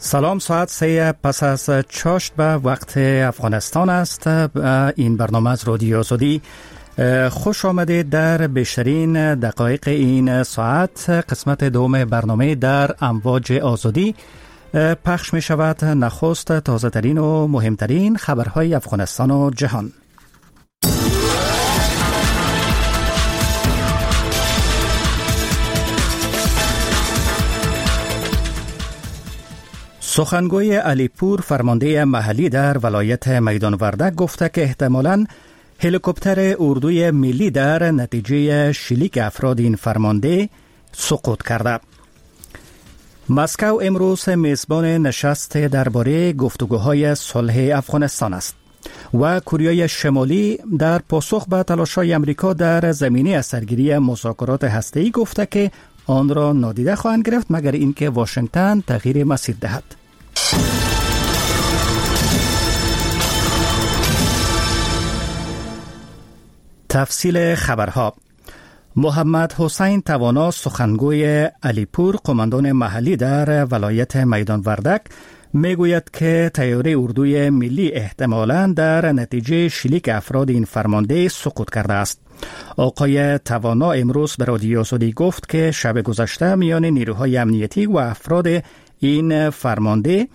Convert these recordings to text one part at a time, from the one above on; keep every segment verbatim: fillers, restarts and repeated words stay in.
سلام، ساعت سه پس از چاشت به وقت افغانستان است. این برنامه از رادیو آزادی. خوش آمدید در بیشترین دقایق این ساعت. قسمت دوم برنامه در امواج آزادی پخش می شود. نخست تازه ترین و مهمترین خبرهای افغانستان و جهان. سخنگوی علیپور، فرمانده محلی در ولایت میدان وردک، گفته که احتمالاً هلیکوپتر اردوی ملی در نتیجه شلیک افراد این فرمانده سقوط کرده. مسکو امروز میزبان نشست درباره گفتگوهای صلح افغانستان است و کره شمالی در پاسخ به تلاش‌های آمریکا در زمینه سرگیری مذاکرات هسته‌ای گفته که آن را نادیده خواهند گرفت مگر اینکه واشنگتن تغییر مسیر دهد. تفصیل خبرها. محمد حسین توانا، سخنگوی علیپور، قماندان محلی در ولایت میدان وردک، میگوید که طیاره اردوی ملی احتمالاً در نتیجه شلیک افراد این فرمانده سقوط کرده است. آقای توانا امروز به رادیو آزادی گفت که شب گذشته میان نیروهای امنیتی و افراد این فرمانده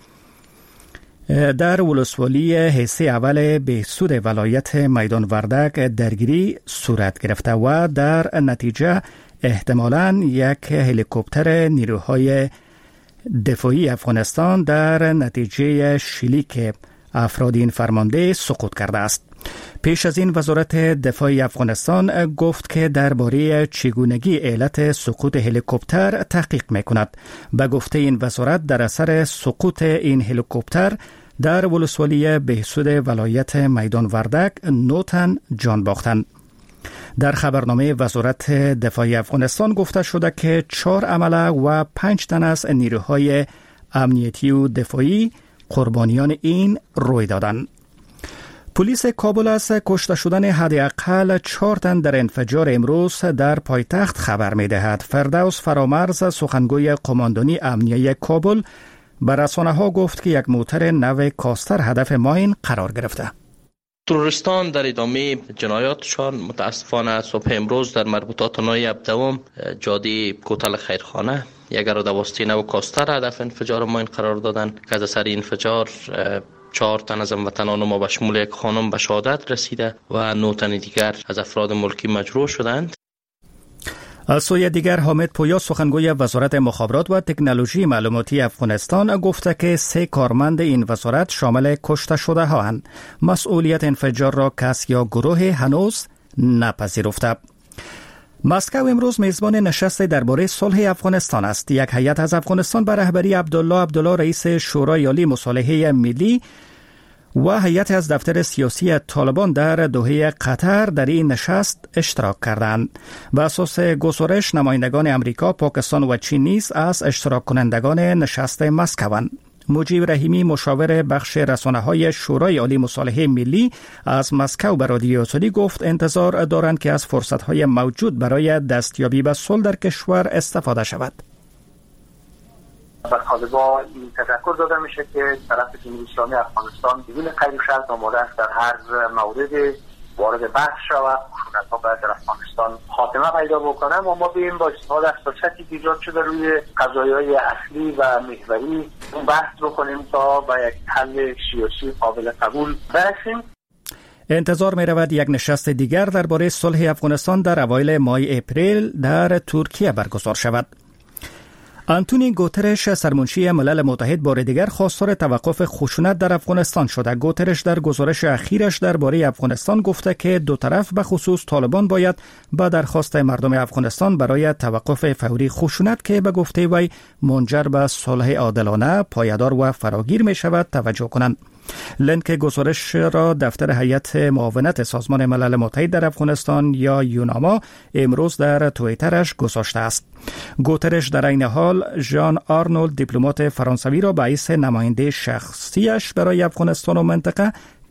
در ولسوالی حصه اول بهسود ولایت میدان وردک درگیری صورت گرفته و در نتیجه احتمالاً یک هلیکوپتر نیروهای دفاعی افغانستان در نتیجه شلیک افراد این فرمانده سقوط کرده است. پیش از این وزارت دفاع افغانستان گفت که درباره چگونگی علت سقوط هلیکوپتر تحقیق میکند. به گفته این وزارت در اثر سقوط این هلیکوپتر در ولسوالی بهسود ولایت میدان وردک نه تن جان باختند. در خبرنامه وزارت دفاع افغانستان گفته شده که چهار عمله و پنج تن از نیروهای امنیتی و دفاعی قربانیان این روی دادند. پلیس کابل از کشته شدن حداقل چهار تن در انفجار امروز در پایتخت خبر می دهد. فردوس فرامرز، سخنگوی قماندانی امنیه کابل، به رسانه‌ها گفت که یک موتر نو کاستر هدف ماین قرار گرفته. تروریستان در ادامه جنایاتشان متاسفانه صبح امروز در مربوطات نوی ابدوم جاده کوتل خیرخانه یک دواسته نو کاستر هدف انفجار ماین قرار دادند که از اثر انفجار چهار تن از هموطنان ما به شمول یک خانم به شهادت رسیده و نه تن دیگر از افراد ملکی مجروح شدند. از سوی دیگر حامد پویا، سخنگوی وزارت مخابرات و تکنولوژی معلوماتی افغانستان، گفته که سه کارمند این وزارت شامل کشته شده هاند. مسئولیت انفجار را کس یا گروه هنوز نپذیرفته. مسکو امروز میزبان نشست درباره صلح افغانستان است. یک هیئت از افغانستان به رهبری عبدالله عبدالله، رئیس شورای عالی مصالحه ملی، و هیئت از دفتر سیاسی طالبان در دوحه قطر در این نشست اشتراک کردند. به اساس گزارش نمایندگان امریکا، پاکستان و چین نیز از اشتراک کنندگان نشست مسکوند. مجیب رحیمی، مشاور بخش رسانه‌های شورای عالی مصالحه ملی، از مسکو به رادیو آزادی گفت انتظار دارند که از فرصت‌های موجود برای دستیابی به صلح در کشور استفاده شود. به طالبان این تذکر داده میشه که طرف جمهوری اسلامی افغانستان بدون قید و شرط آماده است در هر مورد وارد بحث شود، خشونت‌ها باید در افغانستان خاتمه پیدا بکنه و ما بیاییم با استفاده از فرصتی که ایجاد شده روی قضایای اصلی و محوری اون بحث بکنیم تا به یک حل سیاسی قابل قبول برسیم. انتظار می رود یک نشست دیگر درباره صلح افغانستان در اوایل ماه اپریل در ترکیه برگزار شود. آنتونی گوترش، سرمنشی ملل متحد، بار دیگر خواستار توقف خشونت در افغانستان شده. گوترش در گزارش اخیرش درباره افغانستان گفته که دو طرف به خصوص طالبان باید با درخواست مردم افغانستان برای توقف فوری خشونت که به گفته وی منجر به صلح عادلانه، پایدار و فراگیر می شود توجه کنند. لینک گزارش را دفتر هیئت معاونت سازمان ملل متحد در افغانستان یا یوناما امروز در توییترش گذاشته است. گوترش در این حال ژان آرنولد، دیپلمات فرانسوی را به حیث نماینده شخصیش برای افغانستان و منطقه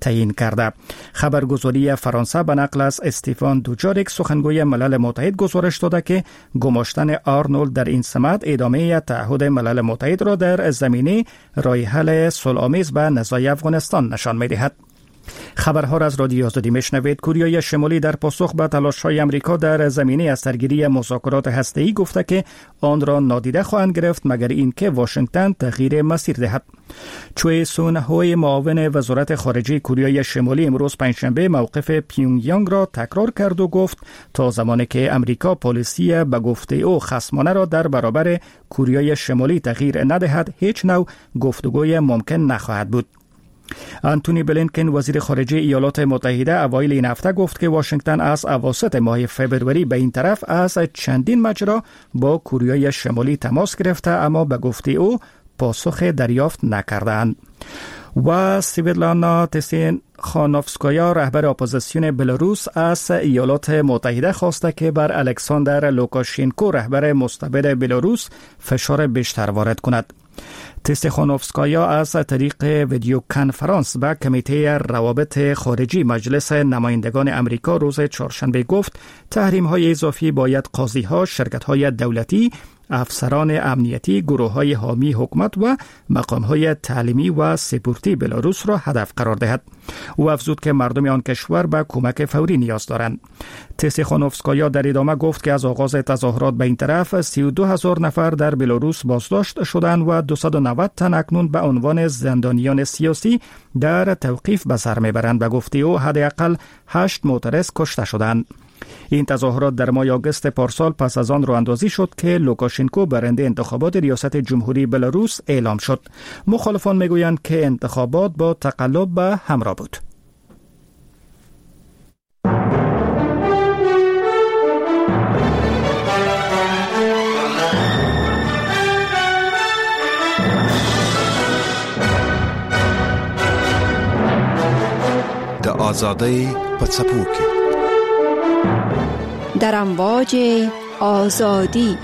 تعیین کرده. خبرگزاری فرانسه به نقل از استیفان دوجاریک سخنگوی ملل متحد گزارش داده که گماشتن آرنولد در این سمت ادامه تعهد ملل متحد را در زمینه راه حل صلح‌آمیز به نزاع افغانستان نشان می‌دهد. خبرها را از رادیو آزادی میشنوید. کوریای شمالی در پاسخ به تلاش‌های آمریکا در زمینه از سرگیری مذاکرات هسته‌ای گفته که آن را نادیده خواهند گرفت مگر اینکه واشنگتن تغییر مسیر دهد. چوی سون هوی معاون وزارت خارجه کوریای شمالی امروز پنجشنبه موقف پیونگ یانگ را تکرار کرد و گفت تا زمانی که آمریکا پالیسی به گفته او خصمانه را در برابر کوریای شمالی تغییر ندهد هیچ نوع گفتگوی ممکن نخواهد بود. آنتونی بلینکن وزیر خارجه ایالات متحده اوایل این هفته گفت که واشنگتن از اواسط ماه فبروری به این طرف از چندین مجرا با کوریای شمالی تماس گرفته اما به گفته او پاسخ دریافت نکردند. و سویتلانا تیخانوفسکایا رهبر اپوزیسیون بلاروس از ایالات متحده خواسته که بر الکساندر لوکاشنکو رهبر مستبد بلاروس فشار بیشتر وارد کند. تیخانوفسکایا از طریق ویدیو کنفرانس به کمیته روابط خارجی مجلس نمایندگان امریکا روز چهارشنبه گفت تحریم‌های اضافی باید قاضی‌ها، شرکت‌های دولتی، افسران امنیتی، گروه‌های حامی حکومت و مقام‌های تعلیمی و سپورتی بلاروس را هدف قرار دهد. او افزود که مردم آن کشور به کمک فوری نیاز دارند. تیخانوفسکایا در ادامه گفت که از آغاز تظاهرات به این طرف سی و دو هزار نفر در بلاروس بازداشت شدند و دویست و نود تن اکنون به عنوان زندانیان سیاسی در توقیف به سر میبرند. به گفته او حداقل هشت معترض کشته شدند. این تظاهرات در ماه آگوست پارسال پس از آن راه‌اندازی شد که لوکاشنکو برنده انتخابات ریاست جمهوری بلاروس اعلام شد. مخالفان میگویند که انتخابات با تقلب به همراه بود. د آزادی په څپو کې در امواج آزادی.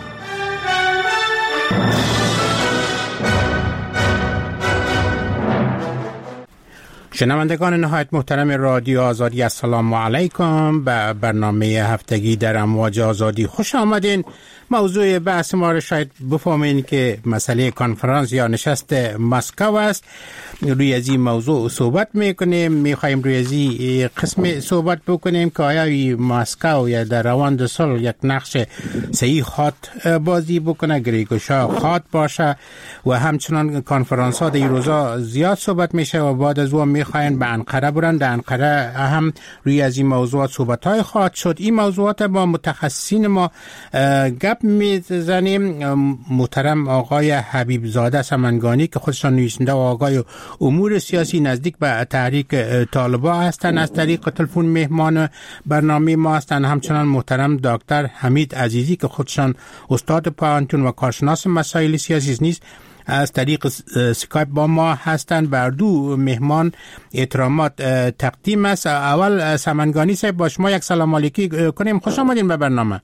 شنوندگان نهایت محترم رادیو آزادی، السلام علیکم. به برنامه هفتگی در امواج آزادی خوش آمدین. موضوع بحث ما را شاید بفهمین که مسئله کنفرانس یا نشست مسکو است. روی از این موضوع صحبت میکنیم. میخوایم روی از این قسم صحبت بکنیم که آیا مسکو یا در روند صلح یک نقش صحیح خاط بازی بکنه، گریگوشا خاط باشه و همچنان کنفرانس ها در این روزا زیاد صحبت میشه و بعد از اون میخواین به انقره برن. در انقره هم روی از این موضوعات صحبت های خواهد شد. این موضوعات با متخصصین ما گپ میزنیم. محترم آقای حبیب زاده سمنگانی که خودشان نویسنده و آقای امور سیاسی نزدیک به تحریک طالبان هستند از طریق تلفن مهمان برنامه ما هستند. همچنان محترم دکتر حمید عزیزی که خودشان استاد پانتون و کارشناس مسائل سیاسی نیست از طریق سکایپ با ما هستند. بر دو مهمان احترامات تقدیم است. اول سمنگانی صاحب با شما یک سلام علیکی کنیم. خوش آمدین به برنامه.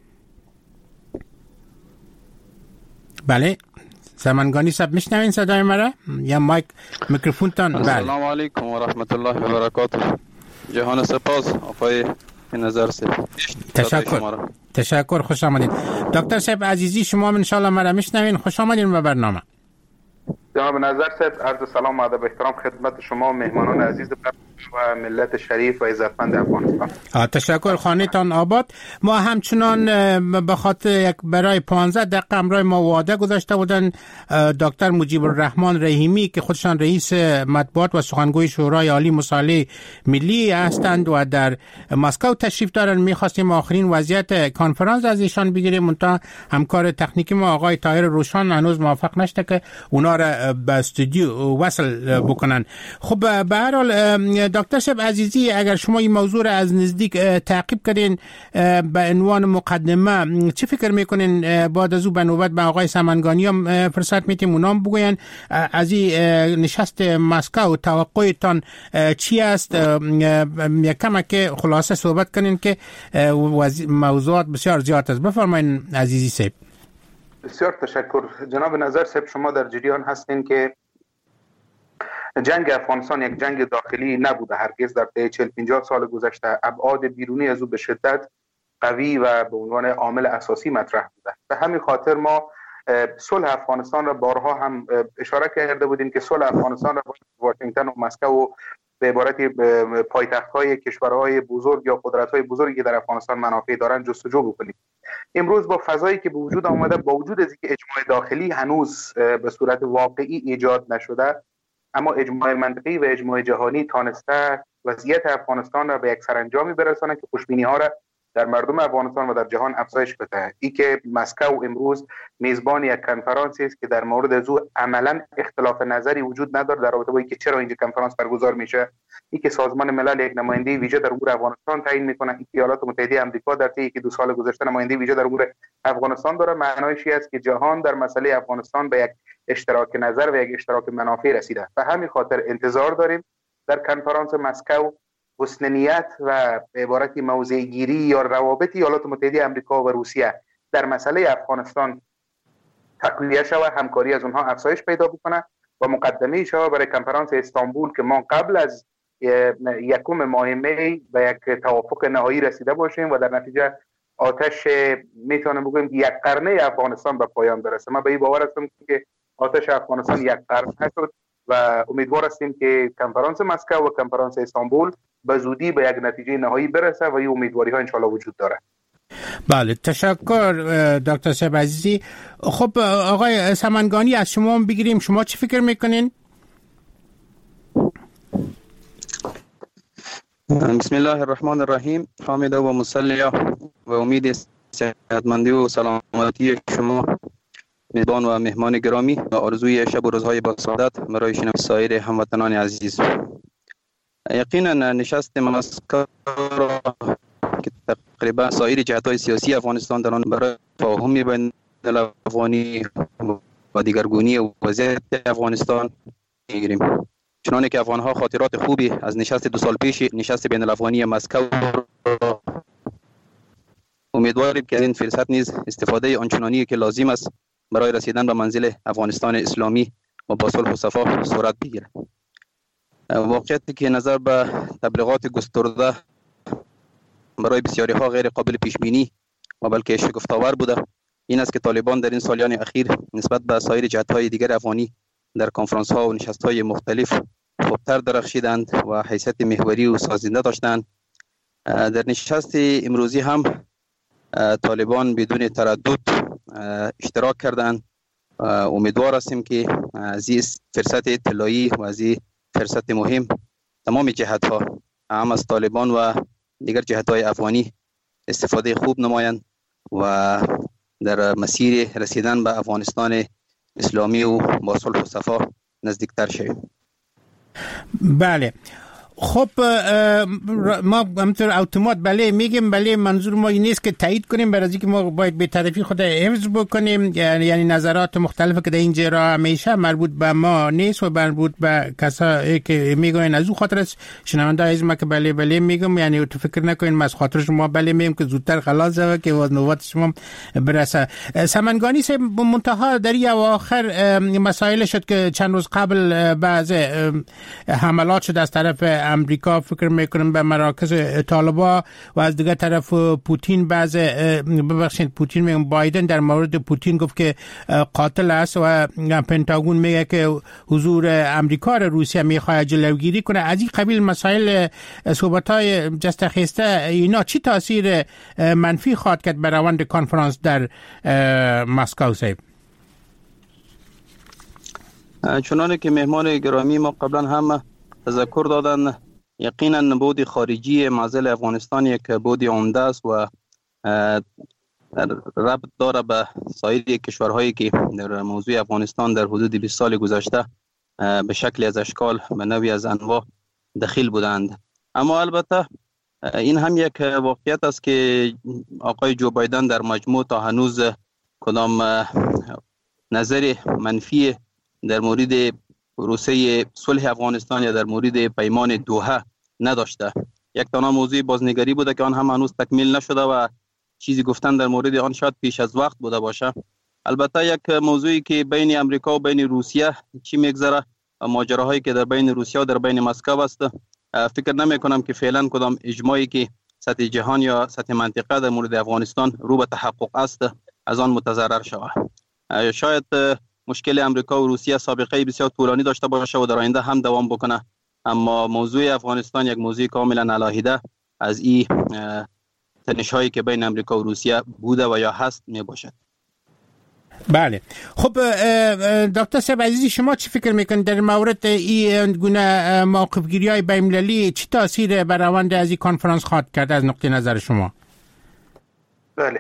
بله سمنگانی صاحب میشنوین صدای مرا یا مایک میکروفون تان؟ بله. السلام علیکم و رحمت الله و برکاته. جهان سپاس آقای نظر صاحب. تشکر. تشکر. خوش آمدید. دکتر صاحب عزیزی شما ان شاء الله مرا میشنوین. خوش آمدین به برنامه. جناب نظر صاحب عرض سلام و ادب و احترام خدمت شما مهمانان عزیز و ملت شریف و عزتمند افغانستان. تشکر. خانه تان آباد. ما همچنان به خاطر یک برای پانزده دقیقه امروز ما وعده گذاشته بودن دکتر مجیب الرحمن رحیمی که خودشان رئیس مطبوعات و سخنگوی شورای عالی مصالحه ملی هستند و در مسکو تشریف دارند. می‌خواستیم آخرین وضعیت کنفرانس از ایشان بگیریم، منتها همکار تکنیکی ما آقای طاهر روشان هنوز موفق نشده که اونا را به استودیو وصل بکنن. خب به هر حال دکتر صاحب عزیزی اگر شما این موضوع را از نزدیک تعقیب کردین به عنوان مقدمه چه فکر میکنین بعد از او به نوبت به آقای سمنگانی هم فرصت میتیم اونام بگوین از این نشست مسکو توقعتان چی است؟ یک کمک خلاصه صحبت کنین که موضوعات بسیار زیاد است. بفرمایین عزیزی صاحب. بسیار تشکر. جناب نظر صاحب شما در جریان هستین که جنگ افغانستان یک جنگ داخلی نبوده هرگز. در طی چهل پنجاه سال گذشته ابعاد بیرونی از او به شدت قوی و به عنوان عامل اساسی مطرح بوده. به همین خاطر ما صلح افغانستان را بارها هم اشاره کرده بودیم که صلح افغانستان را واشنگتن و مسکو و به عبارت پایتخت‌های کشورهای بزرگ یا قدرت‌های بزرگی که در افغانستان منافع دارند جستجو بکنیم. امروز با فضایی که به وجود آمده، با وجود از اینکه اجماع داخلی هنوز به صورت واقعی ایجاد نشده، اما اجماع منطقی و اجماع جهانی تانسته وضعیت افغانستان را به یک سرانجامی برسانه که خوشبینی‌ها را در مردم افغانستان و در جهان افزایش بده. ای که مسکو امروز میزبان یک کنفرانسی است که در مورد از او عملا اختلاف نظری وجود نداره در رابطه با اینکه چرا اینجا کنفرانس برگزار میشه. ای که سازمان ملل یک نماینده ویژه در امور افغانستان تعیین میکنه، ای که ایالات متحده آمریکا در طی دو سال گذشته نماینده ویژه در امور افغانستان داره، معنایش است که جهان در مسئله افغانستان به یک اشتراک نظر و یک اشتراک منافع رسیده. به همین خاطر انتظار داریم در کنفرانس مسکو حسن نیت و به عبارتی موضع گیری یا روابط ایالات متحده آمریکا و روسیه در مسئله افغانستان تقویت شود، همکاری از اونها افزایش پیدا بکنه و مقدمه شود برای کنفرانس استانبول که ما قبل از یکم ماه می به یک توافق نهایی رسیده باشیم و در نتیجه آتش میتونم بگویم یک قرنه افغانستان به پایان برسه. ما به این باور هستم که آتش افغانستان یک قرن نشد و امیدوار هستیم که کنفرانس مسکو و کنفرانس استانبول به زودی به یک نتیجه نهایی برسه و این امیدواری ها انشالله وجود داره. بله، تشکر دکتر صاحب عزیزی. خب آقای سمنگانی، از شما هم بگیریم، شما چی فکر میکنین؟ بسم الله الرحمن الرحیم. حامد و مصلی و امید صحتمندی و سلامتی شما میزبان و مهمان گرامی و آرزوی شب و روزهای با سعادت برای شما سایر هموطنان عزیز. یقینا نشست مسکو را که تقریبا سایر جهت‌های سیاسی افغانستان در آن برای تفاهم بین الافغانی و دیگرگونی وضعیت افغانستان می‌گیریم. چنانه که افغان‌ها خاطرات خوبی از نشست دو سال پیش نشست بین الافغانی مسکو را امیدواریم که از این فرصت نیز استفاده آنچنانی که لازم است برای رسیدن به منزل افغانستان اسلامی و با صلح و صفا صورت بگیرد. واقعیتی که نظر به تبلیغات گسترده برای بسیاری ها غیر قابل پیش بینی و بلکه شگفت‌آور بوده این است که طالبان در این سالیان اخیر نسبت به سایر جهت‌های دیگر افغانی در کنفرانس ها و نشست های مختلف خوبتر درخشیدند و حیثیت محوری و سازنده داشتند. در نشست امروزی هم طالبان بدون تردد اشتراک کردند. امیدوار هستیم که از این فرصت طلایی و از این فرصت مهم تمام جهت‌ها هم از طالبان و دیگر جهت‌های افغانی استفاده خوب نمایند و در مسیر رسیدن به افغانستان اسلامی و با صلح و صفا نزدیکتر شویم. بله، خب ما همطور اتومات بله میگیم، بله منظور ما این نیست که تایید کنیم، برای اینکه ما باید به طرفی خود حفظ بکنیم، یعنی نظرات مختلفی که در اینجا را همیشه مربوط به ما نیست و مربوط به کسایی که میگوین از او خاطر است. شنونده از ما که بله بله میگم، یعنی تو فکر نکنین ما از خاطر شما بله میگم که زودتر خلاص شود که نوبت شما برسه. سمنگانی صاحب، منتها در این اواخر مسائل شد که چند روز قبل بعض حملات شد از طرف امریکا، فکر میکنم به مراکز طالبان، و از دیگر طرف پوتین بعض ببخشید پوتین میگم بایدن در مورد پوتین گفت که قاتل است و پنتاگون میگه که حضور امریکا را روسیه میخواد جلوگیری کنه. از این قبیل مسائل صحبت‌های جست خسته اینا چی تاثیر منفی خواهد کرد بر روند کنفرانس در مسکو صاحب؟ چنانه که مهمان گرامی ما قبلا هم تذکر دادن، یقینا بود خارجی معضل افغانستان یک بود عمده است و ربط داره به سایر کشورهایی که در موضوع افغانستان در حدود بیست سال گذشته به شکل از اشکال به نوعی از انواع دخیل بودند. اما البته این هم یک واقعیت است که آقای جو بایدن در مجموع تا هنوز کدام نظر منفی در مورد پروسه صلح افغانستان یا در مورد پیمان دوحه نداشته. یک تنها موضوع بازنگری بوده که آن هم هنوز تکمیل نشده و چیزی گفتن در مورد آن شاید پیش از وقت بوده باشه. البته یک موضوعی که بین امریکا و بین روسیه چی میگذره ماجراهایی که در بین روسیه و در بین مسکو است. فکر نمی کنم که فعلا کدام اجماعی که سطح جهان یا سطح منطقه در مورد افغانستان رو به تحقق است از آن متضرر شود. شاید مشکل امریکا و روسیه سابقه بسیار طولانی داشته باشه و در آینده هم دوام بکنه، اما موضوع افغانستان یک موضوع کاملا علاهیده از این تنش‌هایی که بین امریکا و روسیه بوده و یا هست می باشد. بله. خب دکتر صاحب عزیزی، شما چی فکر میکنید در مورد این گونه موقف گیری های بین‌المللی چی تاثیر بر روند از این کنفرانس خواهد کرد از نقطه نظر شما؟ بله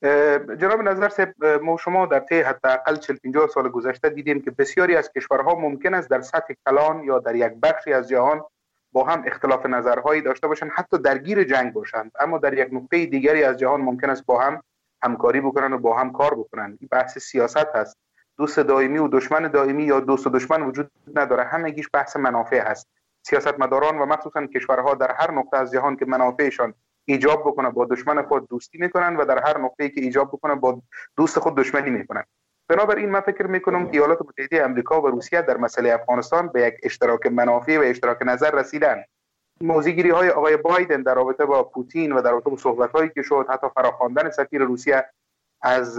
جناب نظر صاحب، ما شما در طی حداقل چهل پنجاه سال گذشته دیدیم که بسیاری از کشورها ممکن است در سطح کلان یا در یک بخشی از جهان با هم اختلاف نظرهایی داشته باشند، حتی درگیر جنگ باشند، اما در یک نقطه دیگری از جهان ممکن است با هم همکاری بکنن و با هم کار بکنن. این بحث سیاست هست. دوست دائمی و دشمن دائمی یا دوست و دشمن وجود نداره، همگیش بحث منافع هست. سیاستمداران و مخصوصا کشورها در هر نقطه از جهان که منافعشان ایجاب بکنه با دشمن خود دوستی میکنن و در هر نقطه‌ای که ایجاب بکنه با دوست خود دشمنی میکنن. بنابراین من فکر میکنم که ایالات متحده آمریکا و روسیه در مسئله افغانستان به یک اشتراک منافع و اشتراک نظر رسیدن. موضوعگیری های آقای بایدن در رابطه با پوتین و در رابطه با صحبت‌هایی که شد، حتی فراخواندن سفیر روسیه از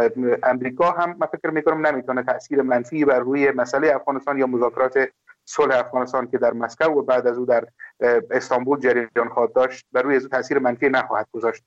امریکا هم من فکر میکنم نمیتونه تأثیر منفی بر روی مسئله افغانستان یا مذاکرات صلح افغانستان که در مسکو و بعد از او در استانبول جریان خواهد داشت بر روی از تأثیر منفی نخواهد گذاشت.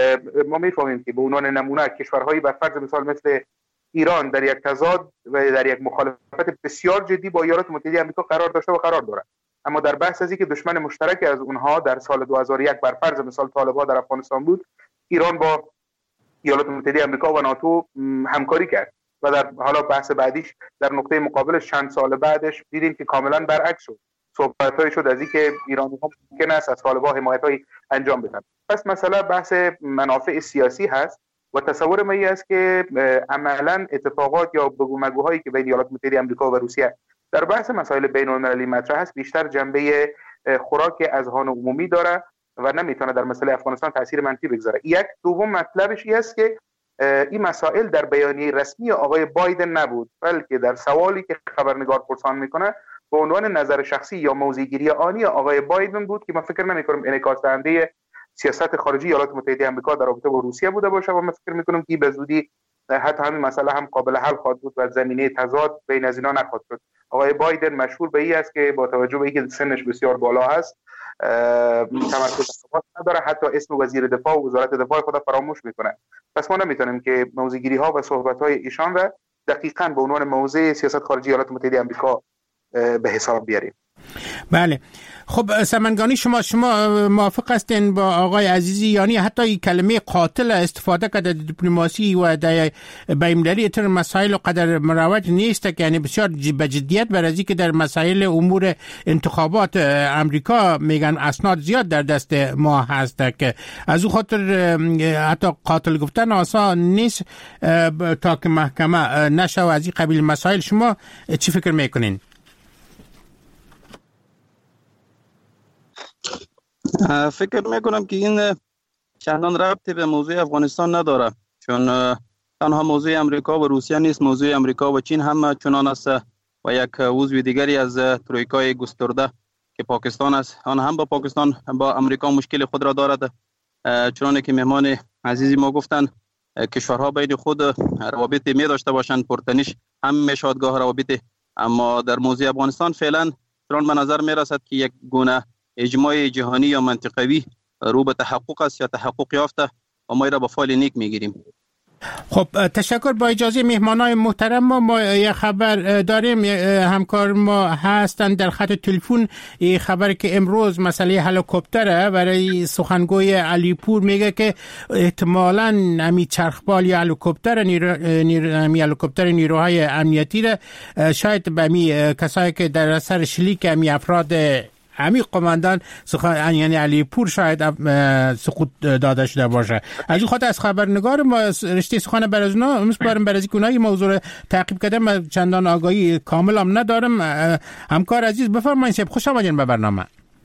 ما میفهمیم که به عنوان نمونه کشورهایی بر فرض مثال مثل ایران در یک تضاد و در یک مخالفت بسیار جدی با ایالات متحده آمریکا قرار داشته و قرار دارد، اما در بحث از اینکه دشمن مشترک از اونها در سال دو هزار و یک بر فرض مثال طالب‌ها در افغانستان بود، ایران با ایالات متحده آمریکا و ناتو همکاری کرد و در حالا بحث بعدیش در نقطه مقابلش چند سال بعدش دیدیم که کاملا برعکس شد. صحبت‌های شد از اینکه ایرانی‌ها ممکن است از طالب‌ها حمایت‌های انجام بدن. پس مسئله بحث منافع سیاسی هست و تصور من است که عملاً اتفاقات یا بگومگوهایی که بین ایالات متحده آمریکا و روسیه در بحث مسائل بین‌المللی مطرح است بیشتر جنبه خوراک اذهان عمومی داره و نمیتونه در مسئله افغانستان تاثیر منفی بگذاره. یک دوم مطلبش این است که این مسائل در بیانیه رسمی آقای بایدن نبود، بلکه در سوالی که خبرنگار پرسان میکنه به عنوان نظر شخصی یا موضع‌گیری آنی آقای بایدن بود که من فکر نمیکنم انعکاس دهنده سیاست خارجی ایالات متحده آمریکا در رابطه با روسیه بوده باشه و من فکر میکنم که به زودی حتی همین مسئله هم قابل حل خواهد بود و زمینه تضاد بین از اینا نخواهد شد. آقای بایدن مشهور به این است که با توجه به اینکه سنش بسیار بالا است تمرکز نداره، حتی اسم وزیر دفاع و وزارت دفاع خود فراموش میکنه. پس ما نمیتونیم که موضع‌گیری ها و صحبت های ایشان را دقیقاً به عنوان موضع سیاست خارجی ایالات متحده آمریکا به حساب بیاریم. بله. خب سمنگانی، شما شما موافق هستین با آقای عزیزی؟ یعنی حتی کلمه قاتل استفاده کرده در دیپلماسی و در بین‌المللی تر مسائل و قدر مروج نیست که یعنی بسیار به جدیت برای که در مسائل امور انتخابات امریکا میگن اسناد زیاد در دست ما هست که از او خاطر حتی قاتل گفتن آسان نیست تا که محکمه نشه و از این قبیل مسائل. شما چی فکر میکنین؟ فکر میکنم که این چندان ربطی به موضوع افغانستان نداره، چون تنها موضوع امریکا و روسیه نیست، موضوع امریکا و چین هم چنان است و یک عضو دیگری از ترویکای گسترده که پاکستان است، آن هم با پاکستان با امریکا مشکل خود را دارد. چنانه که مهمان عزیزی ما گفتن کشورها بین خود روابط می داشته باشند، پرتنش هم میشادگاه روابط، اما در موضوع افغانستان فعلا چنان به نظر می رسد که یک گونه اجماع جهانی یا منطقوی رو به تحقق است یا تحقق یافته و ما را با فال نیک میگیریم. خب تشکر. با اجازه مهمانای محترم ما, ما یه خبر داریم. همکار ما هستن در خط تلفن. این خبر که امروز مسئله هلیکوپتره برای سخنگوی علیپور میگه که احتمالاً امی چرخبال یا هلیکوپتر نیرو نیر امی هلیکوپتر نیروهای امنیتی را شاید به امی کسایی که در اثر شلیک امی افراد همین قماندان سخن یعنی علیپور شاید سقوط داده شده باشه. از این خاطر از خبرنگار ما رشته سخن بر از اونا میسپارم برای اینکه اونها این موضوع رو تعقیب کردن. من چندان آگاهی کامل هم ندارم. همکار عزیز بفرمایید. شب خوش آمدین به برنامه.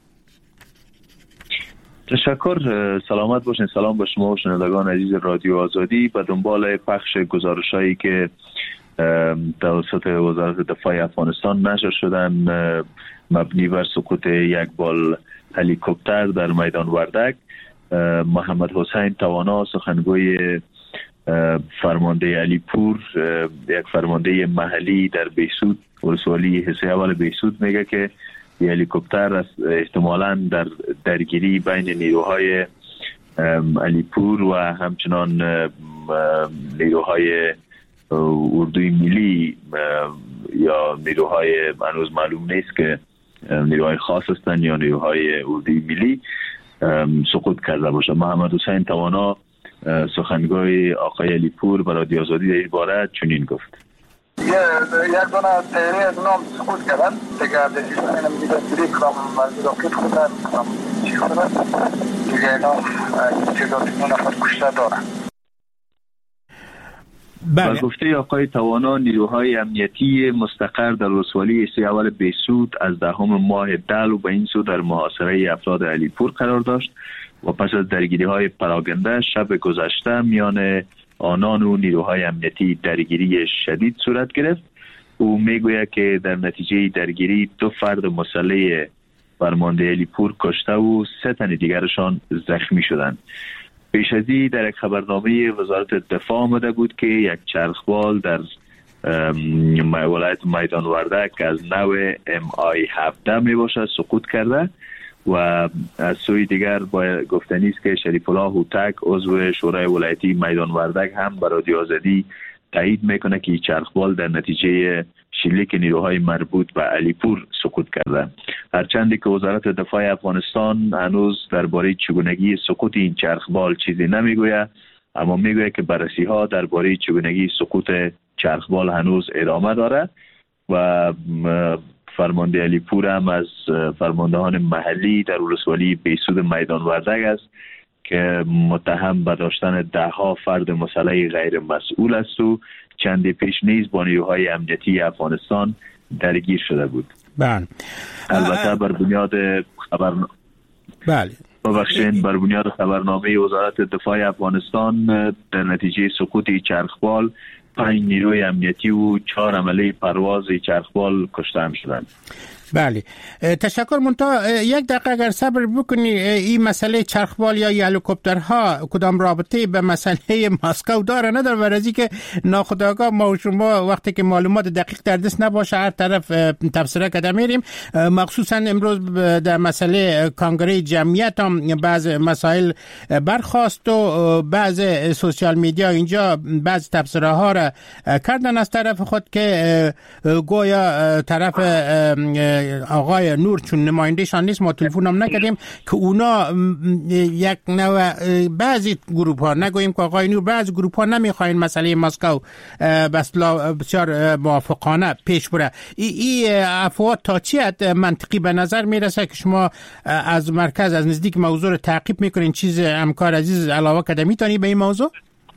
تشکر. سلامت باشین. سلام به شما و شنوندگان عزیز رادیو آزادی. به دنبال پخش گزارشایی که توسط وزارت دفاع افغانستان نشر شدن مبنی بر سقوط یک بال هلیکوپتر در میدان وردک. محمد حسین توانا سخنگوی فرمانده علیپور، یک فرمانده محلی در بیسود ولسوالی حصه اول بیسود، میگه که این هلیکوپتر احتمالاً در درگیری بین نیروهای علیپور و همچنان نیروهای اردوی ملی یا نیروهای هنوز معلوم نیست که نیروهای خاص هستند یا نیروهای اردوی ملی سقوط کرده باشه. محمد حسین توانا سخنگوی آقای علیپور برای رادیو آزادی در این باره چنین گفت: یک دونه تیره از نام سقوط کردن دیگه دیگه اینا میگه دیگه کام راکت خودن چی خودن دیگه اینا چیزا نفر کشته دارن. با گفته آقای توانا، نیروهای امنیتی مستقر در ولسوالی حصه اول بیسود از دهم ماه دلو به این سو در محاصره افراد علیپور قرار داشت و پس از درگیری های پراگنده شب گذشته میان آنان و نیروهای امنیتی درگیری شدید صورت گرفت. او میگوید که در نتیجه درگیری دو فرد مسلح فرمانده علیپور کشته و سه تن دیگرشان زخمی شدند. پیش از این در یک خبرنامه وزارت دفاع آمده بود که یک چرخبال در ولایت میدان وردک از نوع ام آی هفده می باشد سقوط کرده و از سوی دیگر با گفتنی است که شریف الله هوتک عضو شورای ولایتی میدان وردک هم برای رادیو آزادی تایید میکنه که چرخبال در نتیجه شلیک نیروهای مربوط به علیپور سقوط کرده. هرچند که وزارت دفاع افغانستان هنوز درباره چگونگی سقوط این چرخبال چیزی نمیگوید، اما میگوید که بررسی ها درباره چگونگی سقوط چرخبال هنوز ادامه داره و فرمانده علیپور هم از فرماندهان محلی در ولسوالی بیسود میدان وردک است که متهم به داشتن ده ها فرد مسلح غیر مسئول است و چندی پیش نیز با نیروهای امنیتی افغانستان درگیر شده بود. بله. البته بر بنیاد خبر بله ببخشید بر بنیاد خبرنامه وزارت دفاع افغانستان در نتیجه سقوط چرخبال پنج نیروی امنیتی و چهار عمله پرواز چرخبال کشته هم شدند. بله، تشکر. منتها یک دقیقه اگر صبر بکنی، این مسئله چرخبال یا هلیکوپترها کدام رابطه به مسئله مسکو داره نداره؟ و از اینکه ناخودآگاه ما و شما وقتی که معلومات دقیق در دست نباشه هر طرف تفسیر کرده میریم، مخصوصا امروز در مسئله کنگره جمعیت هم بعض مسائل برخاست و بعض سوشال میدیا اینجا بعض تفسیرها را کردن از طرف خود که گویا طرف آقای نور چون نمایندهشان نیست، ما تلفن هم نکردیم، که اونا یک نوع بعضی گروپ ها، نگوییم که آقای نور، بعضی گروپ ها نمیخواین مسئله مسکو بسیار موافقانه پیش بره. این ای افواه تا چی منطقی به نظر میرسه که شما از مرکز از نزدیک موضوع رو تعقیب میکنین؟ چیز همکار عزیز علاوه کرده میتونی به این موضوع؟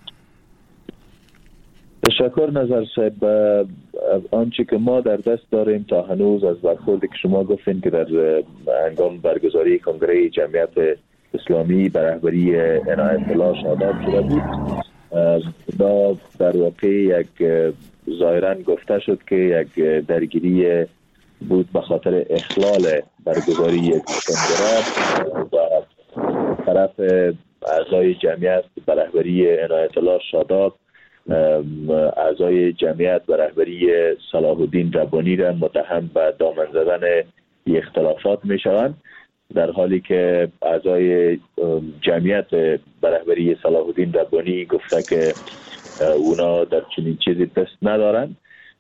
تشکر نظر صاحب. آنچه که ما در دست داریم تا هنوز از برخوردی که شما گفتین که در هنگام برگزاری کنگره جمعیت اسلامی به رهبری عنایت الله شاداب شده بود، دا در واقع یک ظاهرا گفته شد که یک درگیری بود به خاطر اخلال برگزاری یک کنگره و طرف اعضای جمعیت به رهبری عنایت الله شاداب اعضای جمعیت به رهبری صلاح الدین ربانی را متهم به دامن زدن اختلافات می شوند، در حالی که اعضای جمعیت به رهبری صلاح الدین ربانی گفته که اونا در چنین چیزی دست ندارند.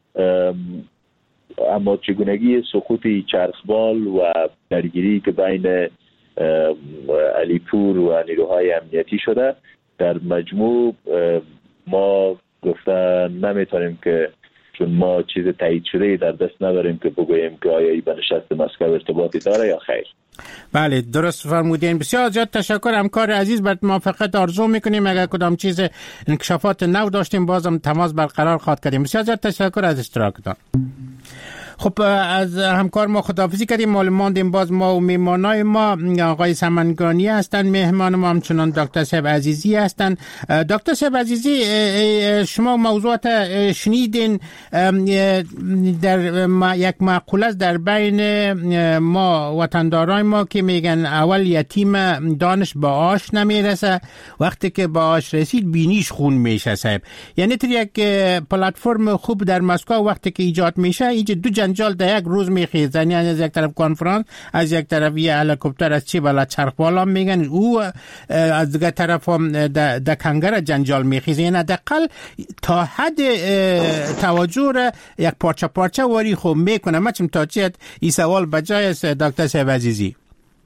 اما چگونگی سقوط چرخبال و درگیری که بین علیپور و نیروهای امنیتی شده، در مجموع ما گفته نمیتونیم که چون ما چیز تایید شده در دست نداریم که بگوییم که آیا ای به نشست مسکو ارتباطی داره یا خیر. بله، درست فرمودین. بسیار زیاد تشکر همکار عزیز، بر موافقت آرزو میکنیم. اگر کدام چیز انکشافات نو داشتیم بازم تماس برقرار خواهد کردیم. بسیار زیاد تشکر از اشتراکتان. خب از همکار ما خداحافظی کردیم. معلوماندیم باز ما و میمانای ما آقای سمنگانی هستند، مهمان ما همچنان دکتر صاحب عزیزی هستند. دکتر صاحب عزیزی، شما موضوعات شنیدین. در یک معقوله در بین ما وطندارای ما که میگن اول یتیم دانش با آش نمیرسه، وقتی که با آش رسید بینیش خون میشه صاحب. یعنی تر یک پلتفرم خوب در مسکو وقتی که ایجاد میشه، اینجا دو جنجال در یک روز میخیزن. یعنی از یک طرف کنفرانس، از یک طرف یه هلیکوپتر از چی بالا چرخ بالا میگن، او از دیگه طرف هم در کنگر جنجال میخیزه. یعنی حداقل تا حد توجه را یک پارچه پارچه واری خوب میکنه. ما چم تا چیت این سوال بجای است دکتر صاحب عزیزی.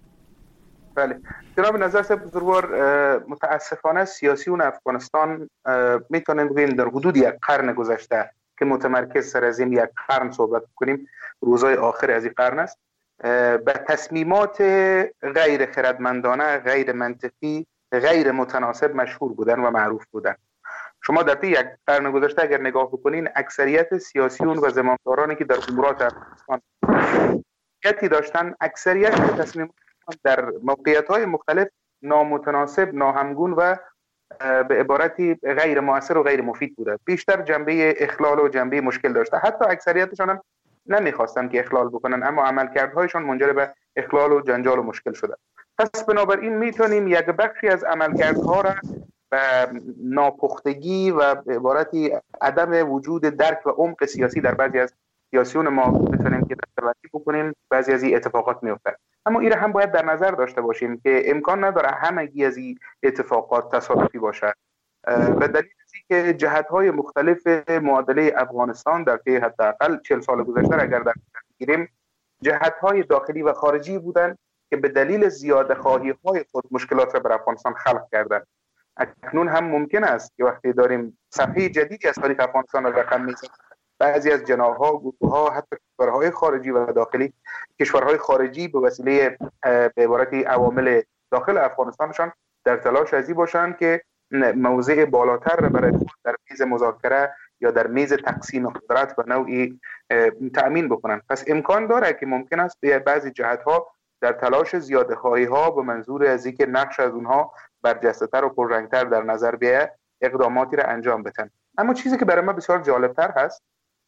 بله جناب نظر صاحب بزرگوار، متاسفانه سیاسیون افغانستان میتونیم بگیم در حدود یک قرن گذشته که متمرکز سر از این یک قرن صحبت کنیم، روزهای آخر از این قرن است، به تصمیمات غیر خردمندانه، غیر منطقی، غیر متناسب مشهور بودن و معروف بودن. شما در طی یک قرن گذشته اگر نگاه بکنین، اکثریت سیاسیون و زمامدارانی که در امورات افغانستان حقیقتی داشتن، اکثریت تصمیمات در موقعیت‌های مختلف نامتناسب، ناهمگون و به عبارتی غیر مؤثر و غیر مفید بوده. بیشتر جنبه اخلال و جنبه مشکل داشته. حتی اکثریتشان هم نمیخواستن که اخلال بکنن، اما عملکردهایشان منجر به اخلال و جنجال و مشکل شده. پس بنابراین میتونیم یک بخشی از عملکردها را به ناپختگی و به عبارتی عدم وجود درک و عمق سیاسی در بعضی از سیاسیون ما میتونیم که دستبندی بکنیم. بعضی از این اتفاقات میفته، اما این هم باید در نظر داشته باشیم که امکان نداره همگی از این اتفاقات تصادفی باشه. به دلیل که جهت‌های مختلف معادله افغانستان در طی حداقل چهل سال گذشته اگر در نظر بگیریم، جهت‌های داخلی و خارجی بودند که به دلیل زیاده خواهی‌های خود مشکلات را بر افغانستان خلق کردند. اکنون هم ممکن است که وقتی داریم صفحه جدیدی از تاریخ افغانستان را رقم می‌زنیم، بعضی از جناح‌ها، گروه‌ها، حتی کشورهای خارجی و داخلی، کشورهای خارجی به وسیله به عبارتی عوامل داخل افغانستانشان در تلاش ازی باشند که موضع بالاتر را برای خود در میز مذاکره یا در میز تقسیم قدرت و نوعی تأمین بکنند. پس امکان داره که ممکن است به بعضی جهت‌ها در تلاش زیاده خواهی‌ها به منظور از اینکه نقش از اونها برجسته‌تر و پررنگ‌تر در نظر بیاید اقداماتی را انجام بدن. اما چیزی که برای ما بسیار جالب‌تر هست،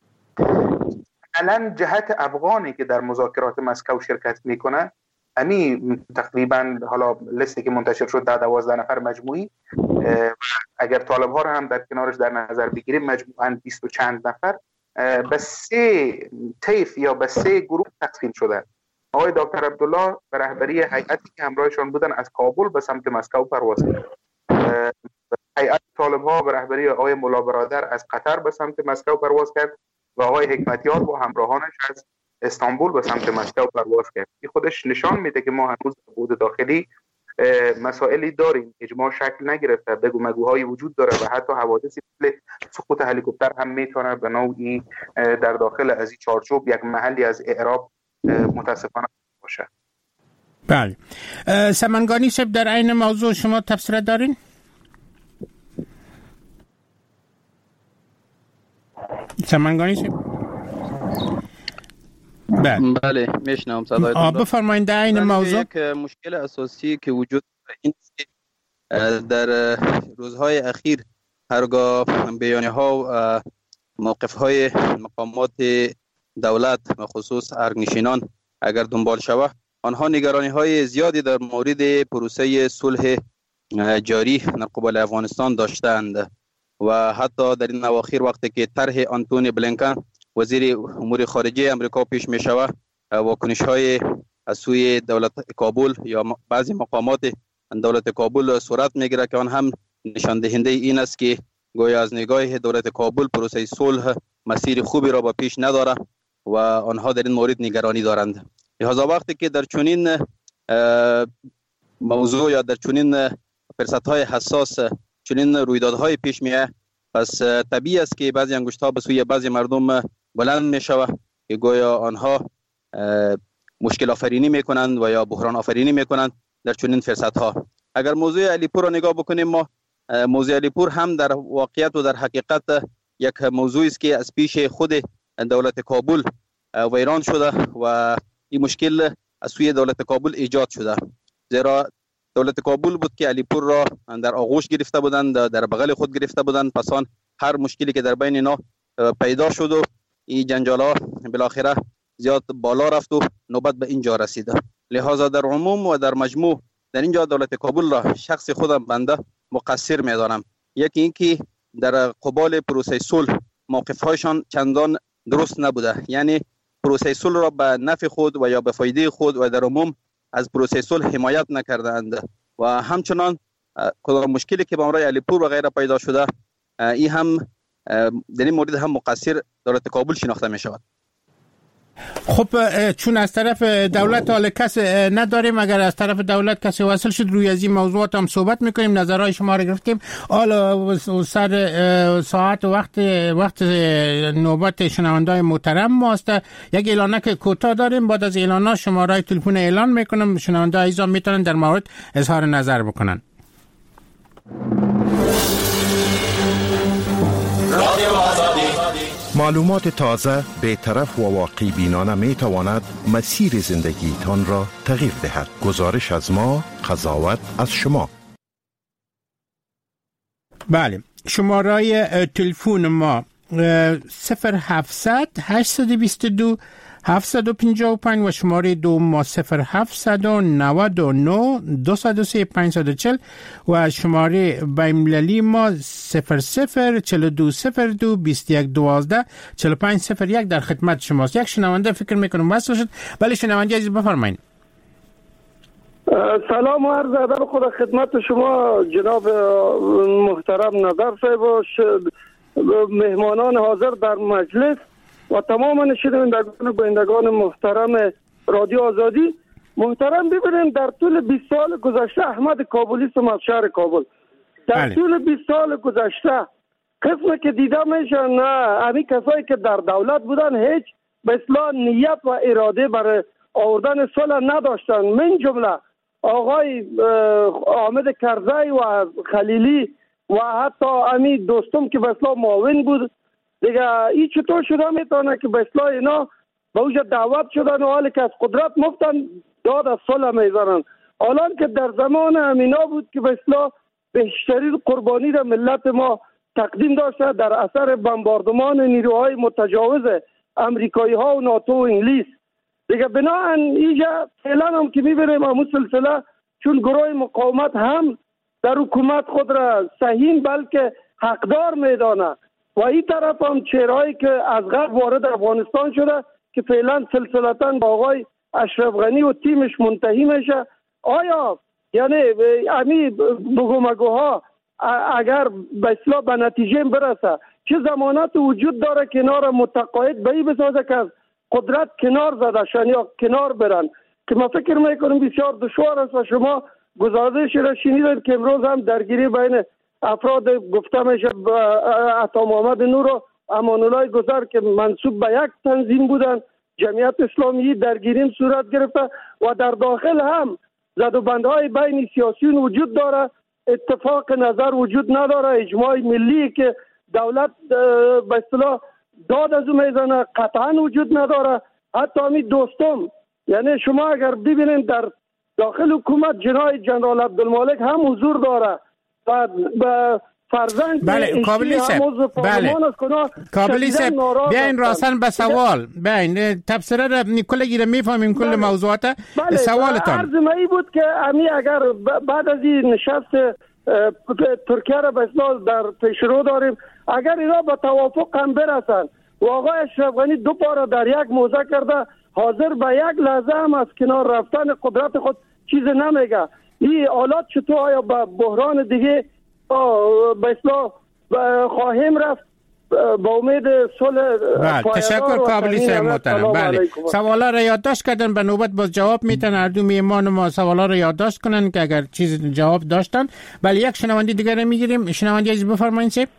الان جهت افغانی که در مذاکرات مسکو شرکت میکنه، امی تقریبا حالا لیستی که منتشر شد در دوازده نفر مجموعی، اگر طالب ها رو هم در کنارش در نظر بگیریم مجموعاً بیست و چند نفر، به سه طیف یا به سه گروه تقسیم شده. آقای دکتر عبدالله به رهبری هیئتی که همراهشان بودن از کابل به سمت مسکو پرواز کرد. هیئت طالب ها به رهبری آقای مولا برادر از قطر به سمت مسکو پرواز کرد و آقای حکمتیار با همراهانش از استانبول به سمت مسکو پرواز کرد. این خودش نشان میده که ما هنوز در بعد داخلی مسائلی داریم، اجماع شکل نگرفته، بگو مگوهایی وجود داره و حتی حوادثی مثل سقوط هلیکوپتر هم میتونه به نوعی در داخل از این چارچوب یک محلی از اعراب متاسفانه باشه. بله. سمنگانی صاحب در این موضوع شما تفسیر دارین؟ سمنگانی صاحب؟ بله بله میشنم صدایتون. بفرمایید در این موضوع. یک مشکل اساسی که وجود این در روزهای اخیر هرگاه بیانیه ها و موقف های مقامات دولت و خصوص ارگنشینان اگر دنبال شود، آنها نگرانی های زیادی در مورد پروسه صلح جاری در قبال افغانستان داشتند و حتی در این اواخر وقتی که طرح آنتونی بلینکن وزیر امور خارجه امریکا پیش می شود، واکنش های از سوی دولت کابل یا بعضی مقامات دولت کابل صورت می گیرد که آن هم نشان دهنده این است که گویا از نگاه دولت کابل پروسه صلح مسیر خوبی را با پیش نداره و آنها در این مورد نگرانی دارند. لذا وقتی که در چنین موضوع یا در چنین فرصت‌های حساس چنین رویدادهای پیش میاد، پس طبیعی است که بعضی انگشت‌ها به سوی بعضی مردم بلند میشود که گویا آنها مشکل آفرینی میکنند و یا بحران آفرینی میکنند در چنین فرصت‌ها. اگر موضوع علیپور را نگاه بکنیم، ما موضوع علیپور هم در واقعیت و در حقیقت یک موضوعی است که از پیش خود دولت کابل ویران شده و این مشکل از سوی دولت کابل ایجاد شده، زیرا دولت کابل بود که علی پور را در آغوش گرفته بودند، در بغل خود گرفته بودند. پس آن هر مشکلی که در بین اینا پیدا شد و این جنجال ها بالاخره زیاد بالا رفت و نوبت به اینجا رسیده. لحاظا در عموم و در مجموع در اینجا دولت کابل را شخص خودم بنده مقصر میدانم. یکی اینکه در قبال پروسه صلح موقف هایشان چندان درست نبوده، یعنی پروسه صلح را به نفع خود و یا به فایده خود و در عموم از پروسه صلح حمایت نکردند و همچنان کدام مشکلی که به امرای علی پور و غیره پیدا شده، این هم در این مورد هم مقصر دولت کابل شناخته می شود. خب چون از طرف دولت حال کسی نداریم، اگر از طرف دولت کسی وصل شد روی از این موضوعات هم صحبت میکنیم. نظرهای شما رو گرفتیم. حالا سر ساعت و وقت وقت نوبت شنونده‌های محترم ماست. یک اعلانک کوتاه داریم، بعد از اعلانات شماره تلفن اعلان میکنم، شنونده عزیزان میتونن در مورد اظهار نظر بکنن. معلومات تازه، بی‌طرف و واقعی بینانه می تواند مسیر زندگی تان را تغییر دهد. گزارش از ما، قضاوت از شما. بله، شماره تلفن ما صفر هفتصد هشتصد و بیست و دو هفتصد و پنجاه و پنج و شماره دوم ما صفر هفتصد و نود و نه دویست و سه پانصد و چهل و شماره بین‌المللی ما صفر صفر چهل و دو صفر دو بیست و یک دوازده چهل و پنج صفر یک در خدمت شماست. یک شنونده فکر میکنم وصل شد. بله شنونده عزیز بفرمایید. سلام و عرض ادب خدا خدمت شما جناب محترم نظر صاحب و مهمانان حاضر در مجلس و تمام شنوندگان و گویندگان محترم رادیو آزادی. محترم ببینید در طول بیست سال گذشته احمد کابلی از شهر کابل در بله. طول بیست سال گذشته قسمی که دیده میشه نه همین کسایی که در دولت بودن هیچ به اصلاح نیت و اراده برای آوردن صلح نداشتن. من جمله آقای حامد کرزی و خلیلی و حتی همین دوستم که به اصلاح معاون بود دیگه، این چطور شده میتونه که به اصلاح اینا به اوجه دعوت شدن و حالی که از قدرت مفتن داد از صلح میزنن. حالا که در زمان امینا بود که به اصلاح بیشترین قربانی را ملت ما تقدیم داشته در اثر بمباردمان نیروهای متجاوز امریکایی ها و ناتو و انگلیس. دیگه بناهن اینجا فعلا هم که میبینیم همون سلسله چون گروه مقاومت هم در حکومت خود را صحیح بلکه حقدار میدانه و این طرف هم چهرهایی که از غرب وارد افغانستان شده که فعلا سلسلتاً با آقای اشرف غنی و تیمش منتهی میشه. آیا یعنی امی بگومگوها اگر به اصلاح به نتیجه برسه چه ضمانت وجود داره که اینا را متقاعد به این بسازه که از قدرت کنار زده شن یا کنار برن؟ که ما فکر میکنم بسیار دشوار است و شما گزارش را شنیدید که امروز هم درگیری بین افراد گفته میشه عطا محمد نور و امان الله گذر که منسوب به یک تنظیم بودن جمعیت اسلامی درگیری صورت گرفته و در داخل هم زد و بندهای بین سیاسیون وجود داره، اتفاق نظر وجود نداره، اجماع ملی که دولت به اصطلاح داد از اون میزنه قطعا وجود نداره. حتی همین دوستم یعنی شما اگر ببینید در داخل حکومت جنای جنرال عبدالمالک هم حضور داره و به فرزند بله کابلی صاحب بله کابلی صاحب بیاین راستن به سوال بیاین تفسیر را کلگی را میفهمیم کل موضوعات بله. سوالتان عرض مایی بود که امی اگر بعد از این نشست ترکیه را به اصلاح در پیشرو داریم اگر اینا به توافق هم برسن و آقای اشرف غنی دو بار در یک موضع کرده حاضر به یک لحظه هم از کنار رفتن قدرت خود چیز نمیگه. این حالات چطور آیا به بحران دیگه به اصلاح خواهیم رفت با امید صلح؟ بله تشکر کابلی صاحب محترم. بله سوالا را یادداشت کردن به نوبت باز جواب میتن هر دو میهمان ما سوالا را یادداشت کنن که اگر چیز جواب داشتن. بله یک شنونده دیگر را میگیریم. شنونده عزیز بفرمایید. سه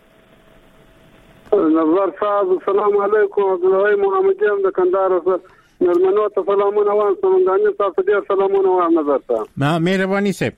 نظر صاحب سلام علیکم عبدالله محمدی هم د کندهار است نرمنو ته سلامونه وایم سمنداني تاسو ډیر سلامونه وایم نظر صاحب. ما مهرباني صاحب.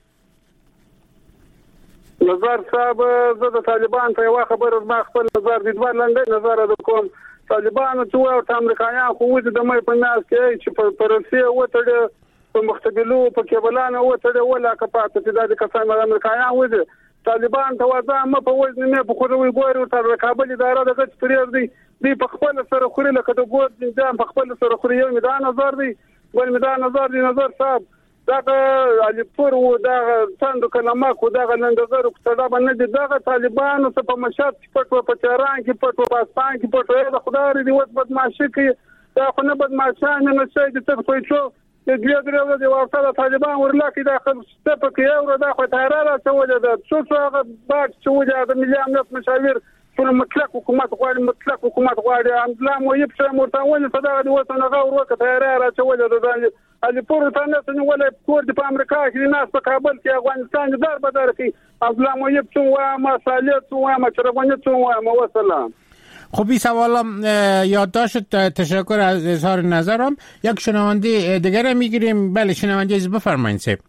نظر صاحب زه د طالبان په یو خبره ما خپل نظر د دوه لنډه نظر د کوم طالبانو ته او امریکایان خو د مې په ناس کې چې په روسیه وته په مختبلو په کېبلانو وته ولا کپاته چې د کسان امریکایان وځي طالبان ته وځه م په وزن نه په خوروي ګوري تر کابل اداره دغه پرېږ دی دی په خپل سره خوري لکه د ګور نظام په خپل سره خوري یو میدان نظر دی ول میدان نظر دی نظر صاحب دغه علي پور و دغه څنګه کلمه کو دغه نندزر کو صدا باندې دغه طالبانو ته په مشهد کې پټو په تهران کې پټو په اسپان کې پټو د خدای دی وځ بدمعشي کوي دا خو نه بدمعشان نه شي د څه په څو د دې درو د ورسره طالبان ورلکه داخل ستپ کې او د خو تهران راځول د څو څو هغه باک چې د ملي امنیت مشاور ټول مطلق حکومت غواړي مطلق حکومت غواړي امدلا مو یې په مرتاونه صداغه د وطن غوړ وکړه تهران راځول د علي پور ته نه څنګه ولې کور د امریکا کې ناس په کابل کې افغانستان د در بدر کې امدلا مو یې په وا مسالیت وا مچربونه تو وا مو سلام. خب بی سوالم یادداشت تشکر از اظهار نظرم. یک شنونده دیگر میگیریم. بله شنونده عزیز بفرمایید سه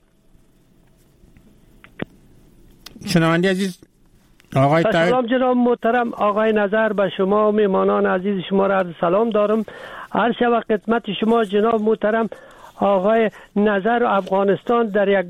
شنونده عزیز آقای طاهر. سلام جناب محترم آقای نظر به شما و میهمانان عزیز شما را عرض سلام دارم. هر شب خدمت شما جناب محترم آقای نظر افغانستان در یک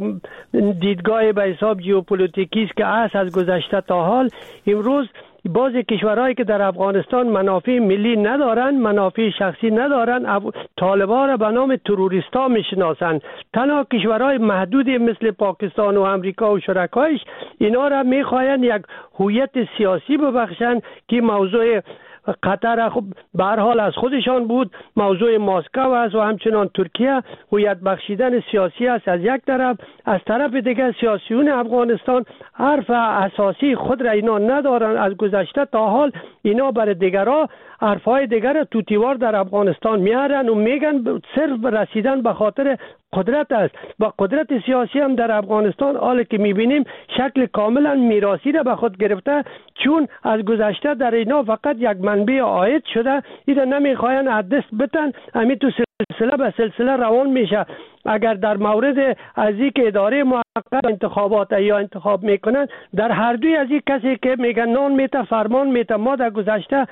دیدگاه به حساب ژئوپلیتیکی است که است از گذشته تا حال. امروز بعضی کشورهایی که در افغانستان منافع ملی ندارند، منافع شخصی ندارند، طالبان را به نام تروریستا میشناسند. تنها کشورهای محدودی مثل پاکستان و امریکا و شرکایش اینا را میخواهند یک هویت سیاسی ببخشند که موضوع قطر خب به هر حال از خودشان بود، موضوع مسکو است و همچنان ترکیه هویت بخشیدن سیاسی است از یک طرف. از طرف دیگر سیاسیون افغانستان حرف اساسی خود را اینا ندارند. از گذشته تا حال اینا برای دیگرها حرفهای دیگر توتیوار در افغانستان میارن و میگن صرف رسیدن به خاطر قدرت است. با قدرت سیاسی هم در افغانستان حالی که میبینیم شکل کاملا میراثی را به خود گرفته، چون از گذشته در اینا فقط یک منبع عاید شده. اینا نمیخواین از دست بتن، همین تو سلسله به سلسله روان میشه. اگر در مورد از یک اداره موقت انتخابات یا انتخاب میکنن، در هر دوی از یک کسی که میگن نان میته فرمان میته. ما در گذشته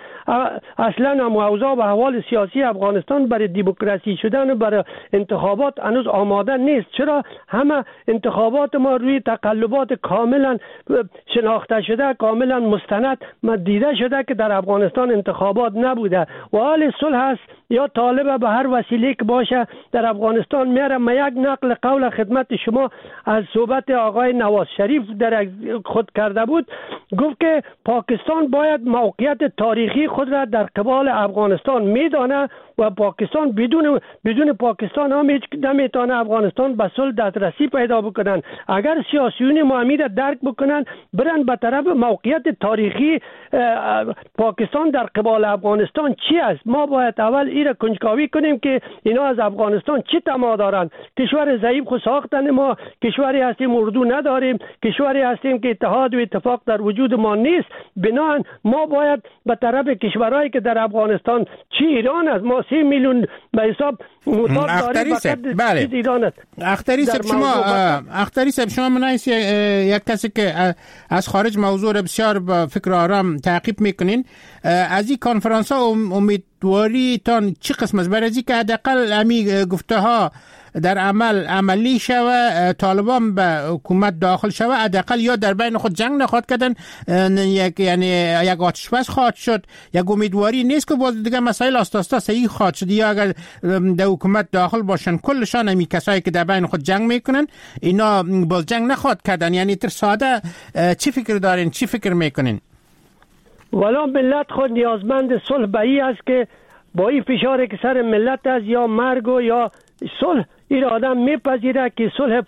اصلا اوضاع و احوال سیاسی افغانستان برای دموکراسی شدن و برای انتخابات هنوز آماده نیست. چرا؟ همه انتخابات ما روی تقلبات کاملا شناخته شده، کاملا مستند دیده شده که در افغانستان انتخابات نبوده و حال صلح است یا طالب به هر وسیله که باشه در افغانستان میاره. ما یک نقل قول خدمت شما از صحبت آقای نواز شریف در خود کرده بود، گفت که پاکستان باید موقعیت تاریخی خود را در قبال افغانستان میدانه و پاکستان بدون بدون پاکستان هم هیچ نمیتونه افغانستان به صلح دسترسی پیدا بکنن. اگر سیاسیون ما امید درک بکنن برن به طرف موقعیت تاریخی پاکستان در قبال افغانستان چی است. ما باید اول این را کنجکاوی کنیم که اینا از افغانستان چی طمع دارن. کشور ضعیف خود ساختن، ما کشوری هستیم اردو نداریم، کشوری هستیم که اتحاد و اتفاق در وجود ما نیست. بنابراین ما باید به طرف کشورهایی که در افغانستان چی ایران است، ما سی میلیون به حساب مطاب داریم بله. ایران است. اختری صاحب شما اختری صاحب شما منایس یک کسی که از خارج موضوع را بسیار با فکر آرام تعقیب میکنین، از این کنفرانس ها امیدواری تان چی قسم است؟ برای از این که حداقل امی گفته ها در عمل عملی شوه، طالبان به حکومت داخل شوه، حداقل یا در بین خود جنگ نخواهد کردن، یک یعنی یک آتش بس خواهد شد. یک امیدواری نیست که باز دیگه مسائل آستا آستا صحیح خواهد شد، یا اگر در حکومت داخل باشن کلشان همی کسایی که در بین خود جنگ میکنن اینا باز جنگ نخواهد کردن. یعنی تر ساده چی فکر دارین، چی فکر میکنین؟ والا ملت خود نیازمند صلح بایی است که با این فشاری که سر ملت است یا مرگ و یا صلح این آدم میپذیره که صلح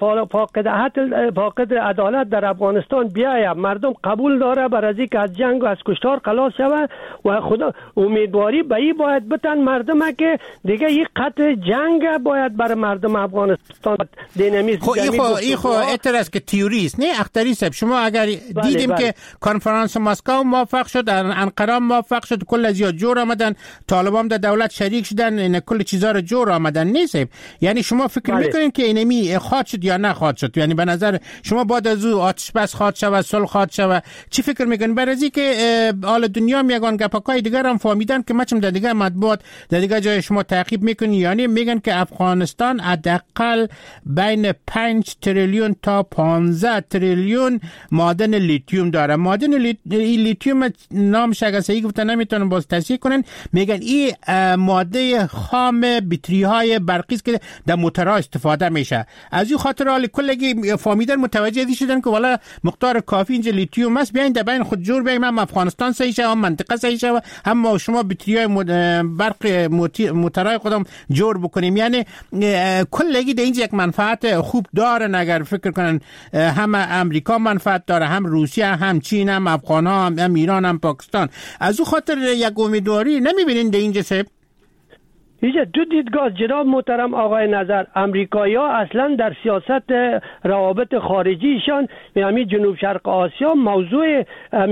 فاقد عدالت در افغانستان بیاید. مردم قبول داره بر از اینکه از جنگ و از کشتار خلاص شود و خدا امیدواری به این باید بتن مردم که دیگه این قطع جنگ باید بر مردم افغانستان دینامیز. خب این خو این خو اعتراض که تئوریست نه اختری صاحب. شما اگر دیدیم بله بله. که کنفرانس مسکو موفق شد، انقره موفق شد، کل از جور آمدن، طالبان در دولت شریک شدن، کل چیزا رو جور آمدن نیست. یعنی شما فکر میکنین که اینمی خواهد شد یا نه خواهد شد؟ یعنی به نظر شما بعد از او آتش بس خواهد شود، صلح خواهد شود، چی فکر میکنین؟ برای از اینکه حال دنیا میگن گپاکای دیگر هم فهمیدن که مچم در دیگر مطبوعات در دیگر جای شما تعقیب میکنین، یعنی میگن که افغانستان حداقل بین پنج تریلیون تا پانزده تریلیون معدن لیتیوم داره. معدن لیت... لیتیوم نامش اگه صحیح گفتن نمیتونن باز تصحیح کنن، میگن این ماده خام بطری های برقی است که در موتورها استفاده میشه. از این خاطر حال کلگی فهمیدن متوجه شدن که والا مقدار کافی اینجا لیتیوم است، بیاین در بین خود جور بیایم، هم افغانستان صحیح شه، هم منطقه صحیح شه، هم شما بطری های برق موتورهای خودم جور بکنیم. یعنی کلگی در اینجا یک منفعت خوب داره. اگر فکر کنن هم امریکا منفعت داره، هم روسیه، هم چین، هم افغان ها، هم ایران، هم پاکستان. از اون خاطر یک امیدواری نمیبینین در اینجا سه؟ اینجا دو دیدگاه جناب محترم آقای نظر. امریکایی‌ها اصلا در سیاست روابط خارجیشان یعنی جنوب شرق آسیا موضوع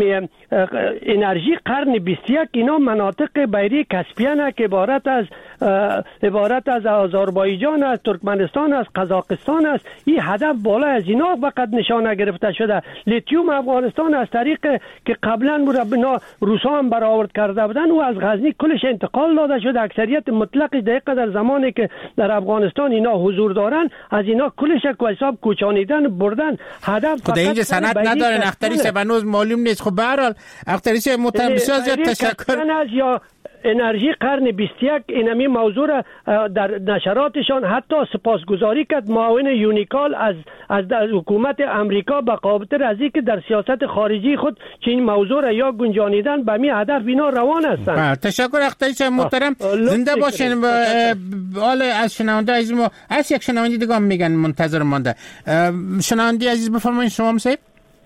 انرژی قرن بیست و یک اینا مناطق بحری کسپین که عبارت از عبارت از آذربایجان است، ترکمنستان است، قزاقستان است. این هدف بالا از اینا فقط نشانه گرفته شده. لیتیوم افغانستان از طریق که قبلا بنا روسا هم برآورد کرده بودن و از غزنی کلش انتقال داده شده. اکثریت مطلق دقیقه در زمانی که در افغانستان اینا حضور دارن از اینا کلش کو حساب کوچانیدن بردن. هدف فقط اینجا سند ندارن. اختریش بنوز معلوم نیست. خب به هر حال اختریش محترم بسیار زیاد تشکر. یا انرژی قرن بیست و یک اینمی موضوع را در نشراتشان حتی سپاسگزاری کرد معاون یونیکال از از حکومت امریکا به خاطر از اینکه در سیاست خارجی خود چین موضوع را یا گنجانیدن به می هدف اینا روان هستند. تشکر اختریش محترم. زنده باشین. حالا از شنونده عزیز ما از یک شنونده دیگه میگن منتظر مانده. شنونده عزیز بفرمایید شما مصیب.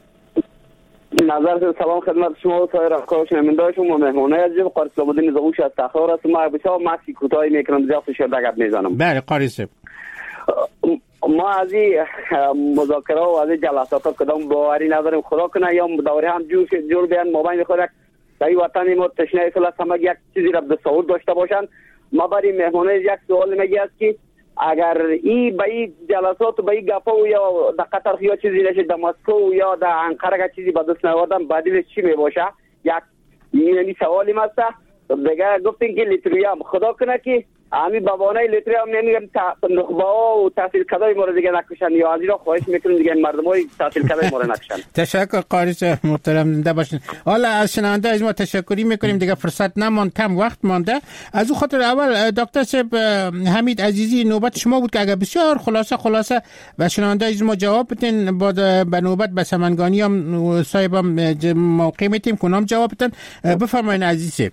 نظر سلام خدمت شما و سایر افکار شنونده شما مهمانای عزیز قاری اسلام الدین زغوش از تخار است. ما بسیار مسی کوتاهی میکنم زیاد فشار دگت میزنم. بله قاری صاحب، ما از این مذاکره و از این جلسات کدام باوری نداریم. خدا کنه یا دوره هم جور جور بیان ما بین خود در این وطن ما تشنه اصل است همه یک چیزی را به صعود داشته باشن. ما برای مهمانای یک سوال میگی است که اگر این به این جلسات و به این گپا یا در قطر یا چیزی نشه در مسکو یا در انقره چیزی به دست نیاوردن بعدی چی می باشه؟ یک یعنی سوالی است. دیگه گفتین که لیتری هم خدا کنه که همین بابانای لیتری هم نمیگم نخبه و تحصیل کدای ما رو دیگه نکشن یا از این را خواهش میکنیم دیگه مردم های تحصیل کدای ما رو نکشن. تشکر قاری صاحب محترم، زنده باشین. حالا از شنونده از ما تشکری میکنیم دیگه فرصت نماند، کم وقت مانده. از اون خاطر اول دکتر صاحب حمید عزیزی نوبت شما بود که اگر بسیار خلاصه خلاصه و شنونده از ما جواب بدین بعد به نوبت به سمنگانی هم صاحب هم موقع میتیم کنم جواب بدن. بفرمایید عزیز.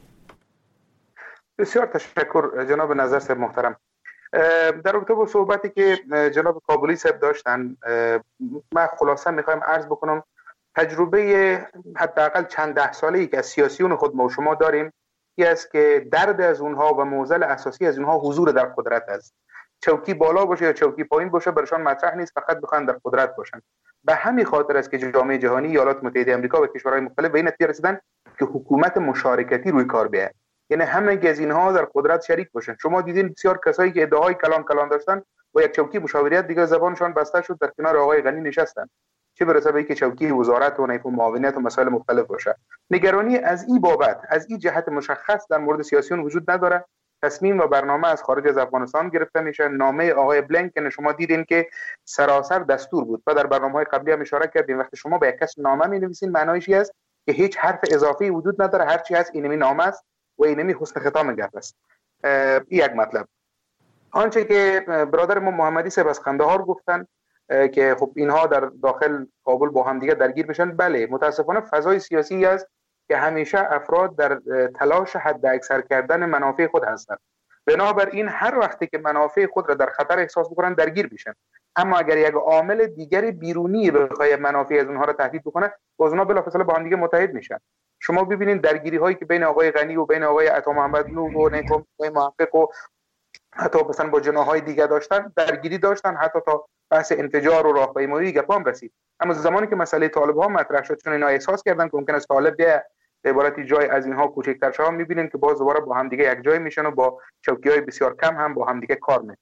بسیار تشکر جناب نظر صاحب محترم. در رابطه با صحبتی که جناب کابلی صاحب داشتن من خلاصه میخوایم عرض بکنم تجربه حداقل چند ده ساله‌ای که از سیاسیون خود ما و شما داریم این است که درد از اونها و معضل اساسی از اونها حضور در قدرت است. چوکی بالا باشه یا چوکی پایین باشه برشان مطرح نیست، فقط بخوان در قدرت باشن. به همین خاطر است که جامعه جهانی، ایالات متحده آمریکا و کشورهای مختلف به این نتیجه رسیدن که حکومت مشارکتی روی کار بیاید. یعنی همه از اینها در قدرت شریک باشن. شما دیدین بسیار کسایی که ادعای کلان کلان داشتن و یک چوکی مشاوریت دیگه زبانشان بسته شد در کنار آقای غنی نشستن، چه برسه به اینکه چوکی وزارت و نیف معاونت و مسائل مختلف باشه. نگرانی از این بابت از این جهت مشخص در مورد سیاسیون وجود نداره. تصمیم و برنامه از خارج از افغانستان گرفته میشه. نامه آقای بلینکن شما دیدین که سراسر دستور بود و در برنامه‌های قبلی هم اشاره کردیم وقتی شما به یک کس نامه می‌نویسین معنیش این است که هیچ حرف اضافی وجود نداره، هر چی هست اینمی نامه است و اینمی حسن ختام گپ است. این یک مطلب. آنچه که برادر ما محمدی صاحب از قندهار گفتن که خب اینها در داخل کابل با هم دیگه درگیر بشن، بله متاسفانه فضای سیاسی است که همیشه افراد در تلاش حد اکثر کردن منافع خود هستند. بنابراین هر وقتی که منافع خود را در خطر احساس بکنن درگیر میشن. اما اگر یک عامل دیگری بیرونی بخواد منافع از اونها را تهدید بکنه، باز اونها بلافاصله با هم دیگه متحد میشن. شما ببینید درگیری هایی که بین آقای غنی و بین آقای عطا محمد نور و نیکو محقق و حتی مثلا با جناحهای دیگه داشتن، درگیری داشتن، حتی تا بحث انفجار و راهپیمایی گپام رسید. اما زمانی که مسئله طالب‌ها مطرح شد، چون اینا احساس کردن که ممکن است طالب به عبارتی جای از اینها کوچکتر شه، می‌بینین که باز دوباره با هم دیگه یک جای میشن و با چوکی‌های بسیار کم هم با هم دیگه کار میکنن.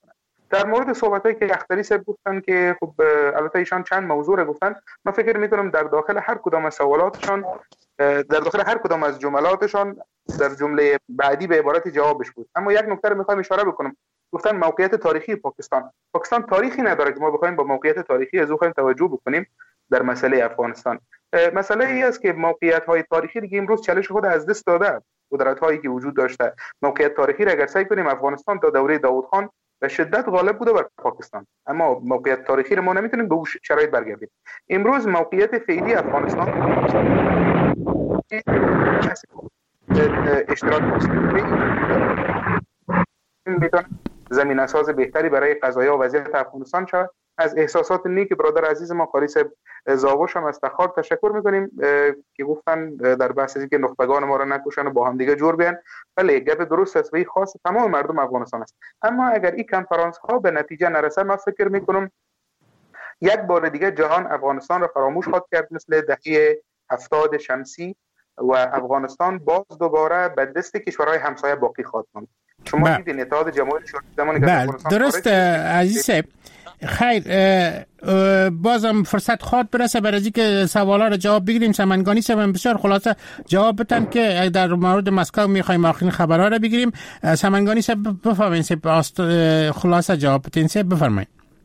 در مورد صحبتایی که اختری صاحب گفتن که خب البته ایشان چند موضوع رو گفتن، من فکر میکنم در داخل هر کدام از سوالاتشان، در داخل هر کدام از جملاتشان در جمله بعدی به عبارت جوابش بود. اما یک نکته رو میخوایم اشاره بکنم. گفتن موقعیت تاریخی پاکستان. پاکستان تاریخی نداره که ما بخوایم با موقعیت تاریخی از او خواهیم توجه بکنیم در مسئله افغانستان. مسئله ای است که موقعیت های تاریخی دیگه امروز چالش خود از دست داده. قدرت هایی که وجود داشته، موقعیت تاریخی را اگر سعی کنیم، افغانستان تا دوره داوود خان به شدت غالب بوده بر پاکستان، اما موقعیت تاریخی رو ما نمیتونیم به اون شرایط برگردیم. امروز موقعیت فعلی افغانستان اشتراک میتونه زمین اساس بهتری برای قضایا و وضعیت افغانستان شود. از احساسات نیک برادر عزیز ما قاری صاحب زاوش هم از تخار تشکر میکنیم که گفتن در بحث اینکه نخبگان ما را نکشن و با هم دیگه جور بیان. بله، گپ درست است و این خاص تمام مردم افغانستان است. اما اگر این کنفرانس ها به نتیجه نرسه، من فکر میکنم یک بار دیگه جهان افغانستان را فراموش خواهد کرد مثل دهه هفتاد شمسی و افغانستان باز دوباره به دست کشورهای همسایه باقی خواهد ماند. شما دیدین اتحاد جماهیر شوروی زمانی که افغانستان درست عزیز صاحب. خیر، بازم فرصت خواهد برسه برای اینکه سوالا رو جواب بگیریم. سمنگانی صاحب بسیار خلاصه جواب بدن که در مورد مسکو میخوایم آخرین خبرها رو بگیریم. سمنگانی صاحب بفرمایید، خلاصه جواب بدین. صاحب بفرمایید.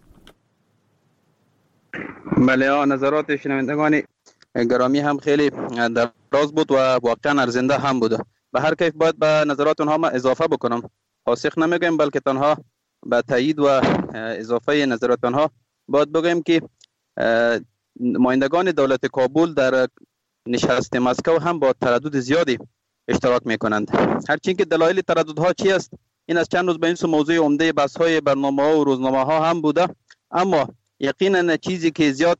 بله، نظرات شنوندگان گرامی هم خیلی دراز بود و واقعا ارزنده هم بود. به هر کیف باید به نظرات اونها ما اضافه بکنم. پاسخ نمیگم، بلکه تنها به تایید و اضافه نظرات آنها باید بگویم که نمایندگان دولت کابل در نشست مسکو هم با تردد زیادی اشتراک میکنند. هرچند که دلایل ترددها چی است، این از چند روز به این سو موضوع عمده بحث های برنامه ها و روزنامه ها هم بوده، اما یقینا چیزی که زیاد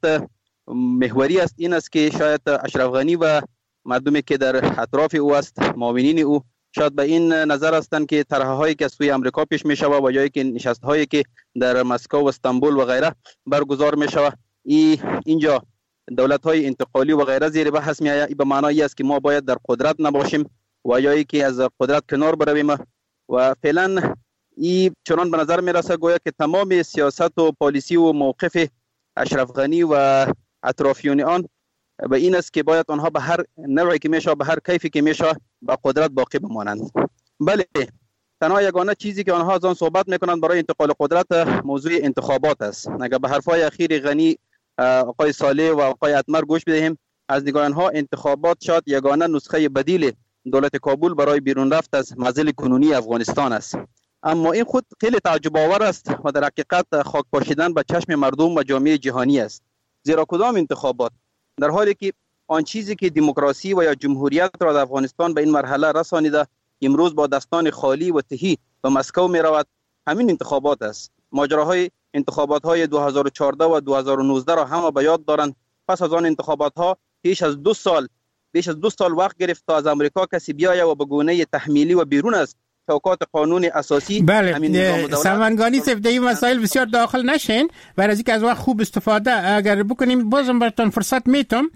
محوری است این است که شاید اشرف غنی و مردمی که در اطراف او است، معاونین او، شاید به این نظر هستند که طرح‌هایی که از سوی آمریکا پیش می‌شود و یا که نشست‌هایی که در مسکو و استانبول و غیره برگزار می‌شود، ای اینجا دولت‌های انتقالی و غیره زیر بحث می‌آید. به معنای است که ما باید در قدرت نباشیم و یا که از قدرت کنار برویم و فعلا این چنان به نظر می‌رسد گویا که تمام سیاست و پالیسی و موقف اشرف غنی و اطرافیان آن و این است که باید آنها به هر نوعی که میشه، به هر کیفی که میشه با قدرت باقی بمانند. بله، تنها یگانه چیزی که آنها از آن صحبت میکنند برای انتقال قدرت موضوع انتخابات است. اگر به حرفای اخیر غنی، آقای صالح و آقای اتمر گوش بدهیم، از نگاه آنها انتخابات شاید یگانه نسخه بدیل دولت کابل برای بیرون رفت از معضل کنونی افغانستان است. اما این خود خیلی تعجب آور است و در حقیقت خاک پاشیدن به چشم مردم و جامعه جهانی است. زیرا کدام انتخابات؟ در حالی که آن چیزی که دموکراسی و یا جمهوریت را در افغانستان به این مرحله رسانیده امروز با دستان خالی و تهی به مسکو می رود، همین انتخابات است. ماجراهای انتخابات های دو هزار و چهارده و دو هزار و نوزده را همه به یاد دارند. پس از آن انتخابات ها بیش از دو سال بیش از دو سال وقت گرفت تا از امریکا کسی بیاید و به گونه تحمیلی و بیرون از توقعات قانون اساسی. بله، سمنگانی صاحب در این مسائل بسیار داخل نشین، برای اینکه از وقت خوب استفاده اگر بکنیم بازم براتون فرصت میتم.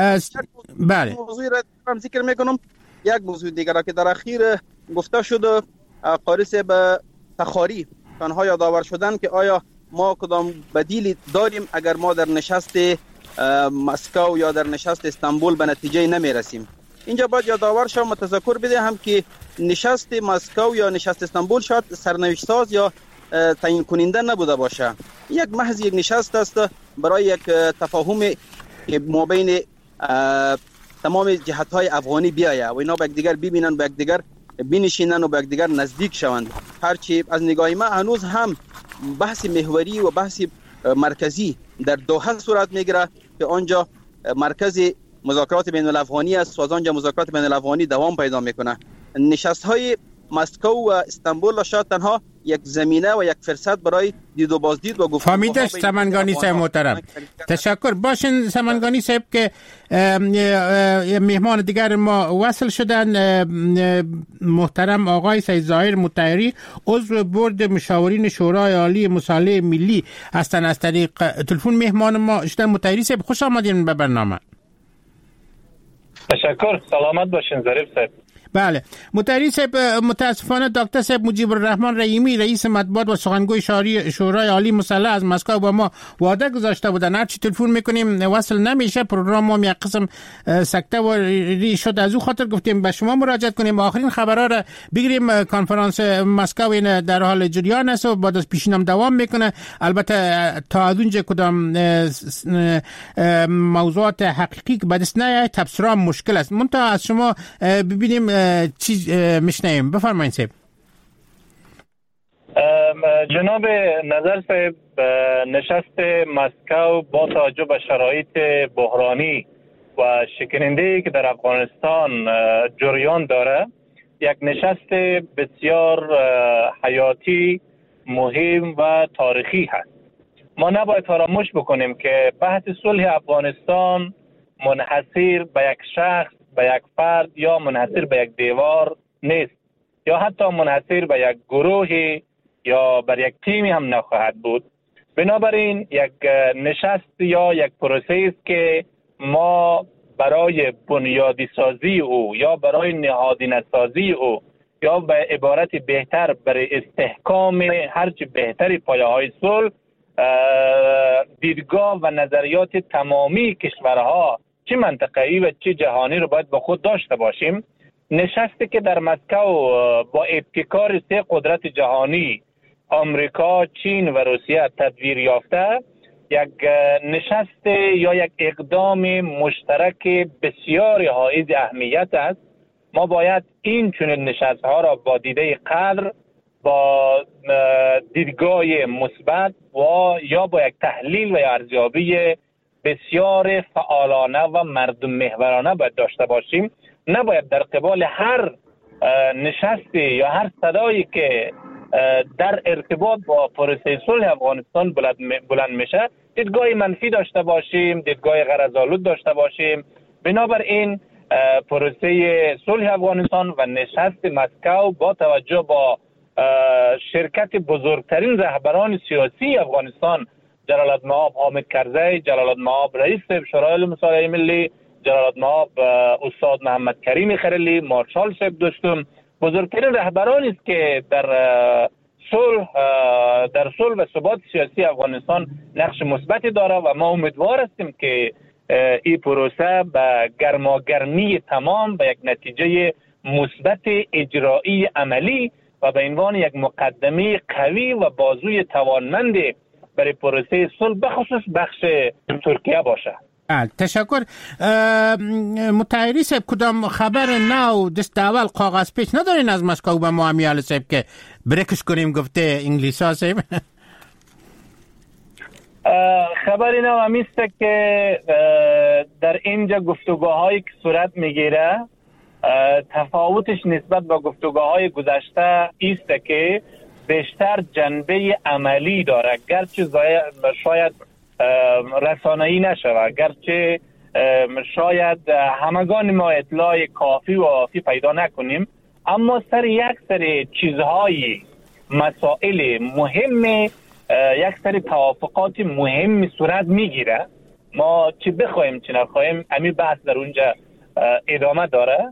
بله، موضوعی را ذکر میکنم. یک موضوع دیگر را که در اخیر گفته شد، قاری صاحب تخاری تنها یادآور شدن که آیا ما کدام بدیلی داریم اگر ما در نشست مسکو یا در نشست استانبول به نتیجه نمیرسیم. اینجا باید یادآور شم و تذکر بدهم که نشست مسکو یا نشست استانبول شاید سرنوشت ساز یا تعیین کننده نبوده باشه. یک محض یک نشست است برای یک تفاهم ما بین تمام جهت‌های افغانی بیاید و اینا به یک دیگر ببینن، به یک دیگر بنشینن و به یک دیگر نزدیک شوند. هرچی از نگاه ما هنوز هم بحث محوری و بحث مرکزی در دوحه صورت میگیره که آنجا مرکز مذاکرات بین الافغانی است و از آنجا مذاکرات بین الافغانی دوام پیدا میکنه. نشست های مسکو و استانبول شاید تنها یک زمینه و یک فرصت برای دید و بازدید و گفتگو. فهمیده سمنگانی صاحب محترم، تشکر. باشین سمنگانی صاحب که مهمان دیگر ما وصل شدن. محترم آقای سید ظاهر مطهری عضو بورد مشاورین شورای عالی مصالحه ملی هستند، از طریق تلفن مهمان ما شدن. مطهری صاحب خوش آمدین به برنامه. تشکر، سلامت باشین ظریف صاحب. بله. متحری صاحب، متاسفانه دکتر صاحب مجیب الرحمن رحیمی رئیس مطبوعات و سخنگوی شورای عالی مسلح از مسکو با ما وعده گذاشته بودن هرچی تلفن میکنیم وصل نمیشه، پروگرام ما یک قسم سکته و ری شد، از او خاطر گفتیم به شما مراجعه کنیم آخرین خبرها را بگیریم. کنفرانس مسکو این در حال جریان است و بعد از پیشینم دوام میکنه. البته تا از اونجا کدام موضوعات حقیقی که به دست نیاید تبصره مشکل است. منتها از شما ببینیم چی میشنیم. بفرمایید صاحب. جناب نظر صاحب، نشست مسکو با توجه به شرایط بحرانی و شکننده‌ای که در افغانستان جریان داره یک نشست بسیار حیاتی، مهم و تاریخی هست. ما نباید فراموش بکنیم که بحث صلح افغانستان منحصر به یک شخص، به یک فرد یا منحصر به یک دیوار نیست، یا حتی منحصر به یک گروهی یا بر یک تیمی هم نخواهد بود. بنابراین یک نشست یا یک پروسه است که ما برای بنیادی سازی او یا برای نهادینه سازی او یا به عبارت بهتر برای استحکام هرچی بهتری پایه های صلح دیدگاه و نظریات تمامی کشورها چه منطقه‌ای و چه جهانی رو باید با خود داشته باشیم. نشستی که در مسکو با ابتکار سه قدرت جهانی آمریکا، چین و روسیه تدویر یافته، یک نشست یا یک اقدام مشترک بسیار حائز اهمیت است. ما باید این چنین نشست‌ها را با دیده قدر، با دیدگاه مثبت و یا با یک تحلیل و یا ارزیابی بسیار فعالانه و مردم محورانه باید داشته باشیم. نباید در قبال هر نشستی یا هر صدایی که در ارتباط با پروسه صلح افغانستان بلند میشه دیدگاه منفی داشته باشیم، دیدگاه غرض‌آلود داشته باشیم. بنابراین پروسه صلح افغانستان و نشست مسکو با توجه با شرکت بزرگترین رهبران سیاسی افغانستان، جلالت‌مآب حامد کرزی، جلالت‌مآب رئیس شورای مصالحه ملی، جلالت‌مآب استاد محمد کریم خلیلی، مارشال صاحب دوستم، بزرگترین رهبرانی است که در صلح در صلح و ثبات سیاسی افغانستان نقش مثبتی داره و ما امیدوار هستیم که این پروسه به گرماگرمی تمام و یک نتیجه مثبت اجرایی عملی و به عنوان یک مقدمه قوی و بازوی توانمند برای پروسه صلح بخصوص بخش ترکیه باشه. تشکر. متحری صاحب، کدام خبر نو دست اول کاغذ پیش ندارین از مسکو به ما امیال صاحب که بریکش کنیم گفته انگلیس ها صاحب؟ خبری نو همیسته که در اینجا گفتگاه هایی که صورت میگیره تفاوتش نسبت با گفتگاه های گذشته ایسته که بیشتر جنبه عملی داره، گرچه شاید رسانه‌ای نشود، گرچه شاید همگان ما اطلاع کافی و وافی پیدا نکنیم، اما سر یک سری چیزهای مسائل مهم، یک سری توافقات مهم صورت میگیره. ما چی بخوایم چی نخوایم همین بحث در اونجا ادامه داره.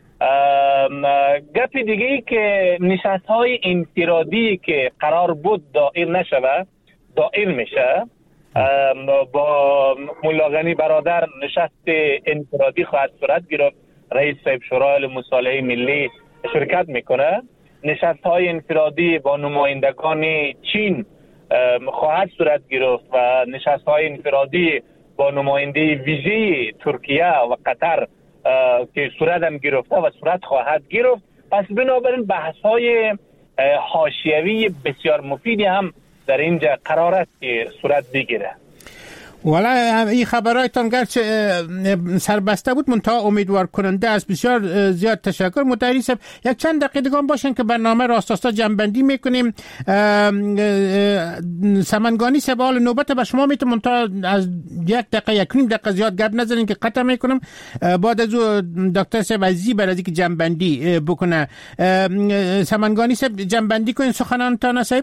گپ دیگه ای که نشست های انفرادی که قرار بود دایر نشود دایر میشه. با مولا غنی برادر نشست انفرادی خواهد صورت گرفت، رئیس صاحب شورای مصالحه ملی شرکت میکنه. نشست های انفرادی با نمایندگان چین خواهد صورت گرفت و نشست های انفرادی با نماینده ویژه ترکیه و قطر که صورت هم گرفته و صورت خواهد گرفت. پس بنابراین بحث های حاشیوی بسیار مفیدی هم در اینجا قرار است که صورت بگیره. والا این خبرایتان گرچه سربسته بود منتها امیدوار کننده است. بسیار زیاد تشکر متحری صاحب. یک چند دقیقه دیگه باشن که برنامه راستاستا جنبندی میکنیم. سمنگانی سوال نوبت به شما میتونم منتها از یک دقیقه یک نیم دقیقه زیاد گپ نزنین که قطع میکنم. بعد از او دکتر صاحب عزیزی برای اینکه جنبندی بکنه. سمنگانی صاحب جنبندی کنین سخنانتان صاحب.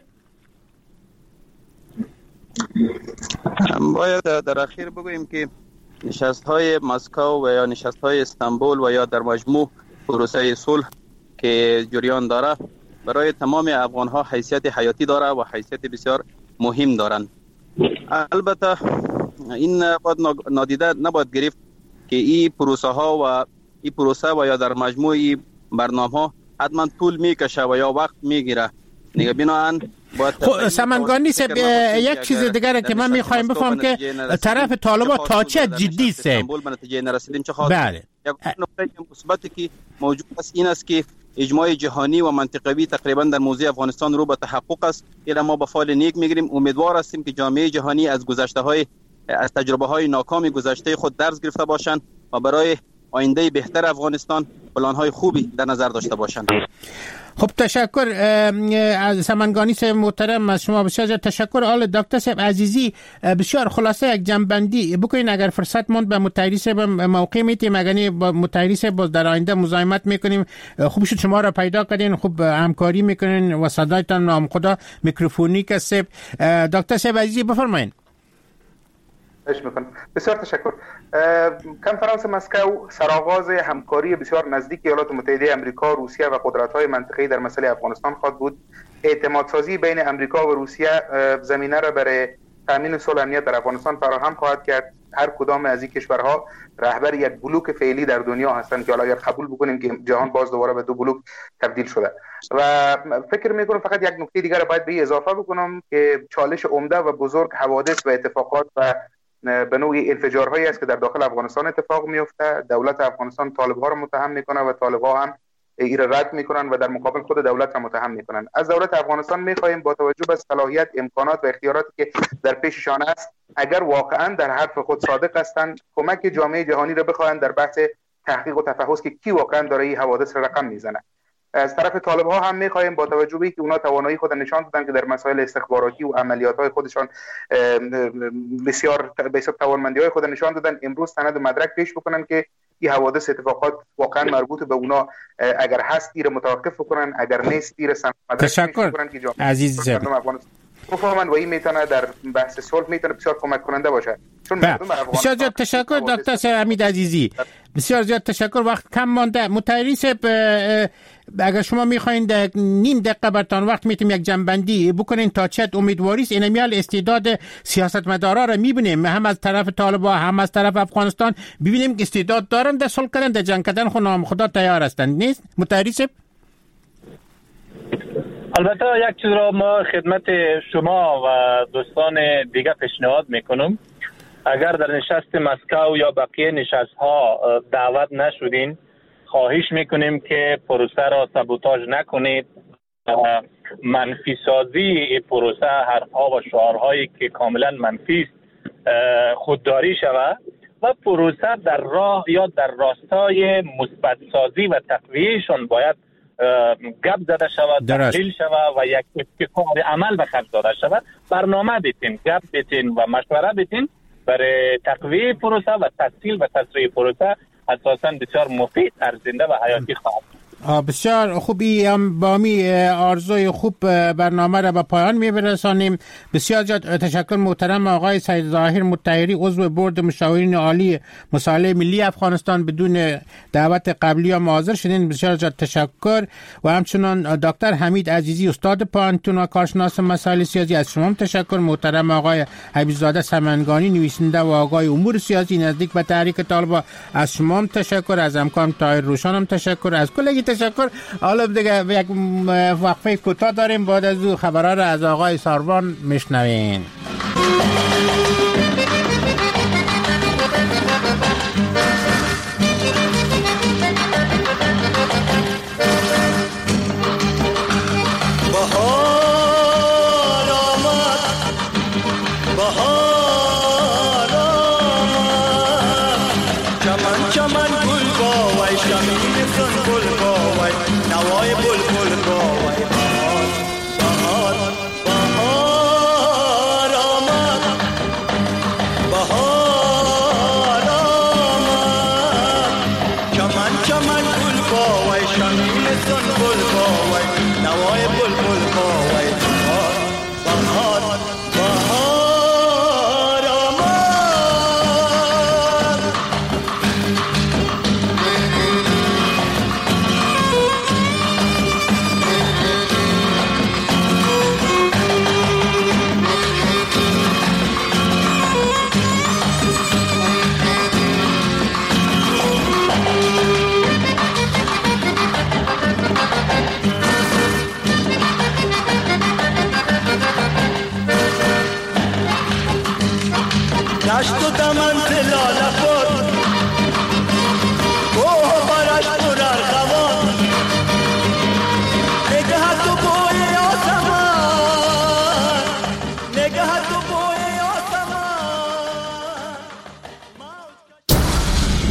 باید در اخیر بگوییم که نشست های مسکو و یا نشست های استانبول و یا در مجموع پروسه صلح که جریان داره برای تمام افغان ها حیثیت حیاتی داره و حیثیت بسیار مهم دارند. البته این باید نادیده نباید گرفت که این پروسه ها و این پروسه و یا در مجموع برنامه ها حتما طول میکشه و یا وقت میگیره. نگه بناهن خب سمنگانی سب یک چیز دیگر که من میخوایم بفهم که طرف طالبان تا چه جدی است. بله. یک نکته مثبتی که موجود است این است که اجماع جهانی و منطقوی تقریبا در موضوع افغانستان رو به تحقق است. اینا ما به فال نیک میگیریم. امیدوار هستیم که جامعه جهانی از گذشته های از تجربه های ناکام گذشته خود درس گرفته باشند و برای آینده بهتر افغانستان پلان های خوبی در نظر داشته باشند. خب تشکر از سمنگانی صاحب محترم، از شما بسیار تشکر. آل دکتر صاحب عزیزی بسیار خلاصه یک جنبندی بکنین اگر فرصت موند به متحری صاحب موقع میتیم، اگر با متحری صاحب در آینده مزاحمت میکنیم. خوب شد شما را پیدا کردین، خوب همکاری میکنین و صدایتان نام خدا میکروفونیک است. دکتر صاحب عزیزی بفرمایید. بسیار تشکر. کنفرانس مسکو سرآغاز همکاری بسیار نزدیک ایالات متحده آمریکا، روسیه و قدرت‌های منطقه‌ای در مسئله افغانستان خواهد بود. اعتمادسازی بین آمریکا و روسیه زمینه را برای تامین صلح امنیت در افغانستان فراهم خواهد کرد. هر کدام از این کشورها رهبر یک بلوک فعلی در دنیا هستند که حالا اگر قبول بکنیم که جهان باز دوباره به دو بلوک تبدیل شده. و فکر می‌کنم فقط یک نکته دیگر را باید به اضافه بکنم که چالش عمده و بزرگ حوادث و اتفاقات و به نوعی انفجارهایی است که در داخل افغانستان اتفاق میفته. دولت افغانستان طالب‌ها را متهم میکنه و طالب‌ها هم این رد میکنن و در مقابل خود دولت را متهم میکنن. از دولت افغانستان میخواهیم با توجه به صلاحیت، امکانات و اختیاراتی که در پیششان است، اگر واقعا در حرف خود صادق هستند، کمک جامعه جهانی را بخواهند در بحث تحقیق و تفحص که کی واقعا داره این حوادث را رقم میزنه. از طرف طالب‌ها هم می‌خوایم با توجه به اینکه اونا توانایی خود نشان دادن که در مسائل استخباراتی و عملیات‌های خودشان بسیار بسیار توانمندی‌های خود نشان دادن، امروز سند و مدرک پیش بکنن که این حوادث اتفاقات واقعا مربوط به اونا اگر هست دیر متوقف بکنن، اگر نیست دیر سند و مدرک پیش بکنن که عزیز بفهمن و این میتونه در بحث صلح میتونه بسیار کمک کننده باشه. چون بسیار زیاد تشکر دکتر صاحب حمید عزیزی، بسیار زیاد تشکر. وقت کم مانده. متحری صاحب اگر شما میخواین در نیم دقیقه برتان وقت میتیم یک جنبندی بکنین تا چه امیدواری است. این میال استعداد سیاستمدارا را میبینیم هم از طرف طالبان هم از طرف افغانستان، ببینیم که استعداد دارن در صلح کردن، در جنگ کردن خود نام خدا تیار هستند. نیست متحری صاحب؟ البته یک چیز را ما خدمت شما و دوستان دیگه پیشنهاد میکنم، اگر در نشست مسکو یا بقیه نشست ها دعوت نشدین، خواهش میکنیم که پروسه را سابوتاژ نکنید. منفی سازی پروسه، حرف ها و شعارهایی که کاملا منفی است خودداری شود و پروسه در راه یا در راستای مثبت سازی و تقویهشان باید گپ زده شود، تحلیل شود و یک ابتکار عمل به خرج داده شود. برنامه بیتین، گپ بیتین و مشوره بیتین برای تقویه پروسه و تسهیل و تسریع پروسه، اساساً بسیار مفید، ارزنده و حیاتی خواهد. بسیار خوبی. هم با می آرزوی خوب برنامه را به پایان می‌رسانیم. بسیار زیاد تشکر محترم آقای سید ظاهر مطهری، عضو بورد مشاورین عالی مصالح ملی افغانستان، بدون دعوت قبلی هم حاضر شدین. بسیار زیاد تشکر. و همچنان دکتر حمید عزیزی، استاد پانتون و کارشناس مسائل سیاسی، از شما تشکر. محترم آقای حبیب‌زاده سمنگانی، نویسنده و آقای امور سیاسی نزدیک به تحریک طالبان، از شما تشکر. از همکارم طاهر روشن هم تشکر. از کلگی تشکر. حالا دیگه یک وقفه کوتاه داریم، بعد از او خبرها را از آقای ساروان میشنوین.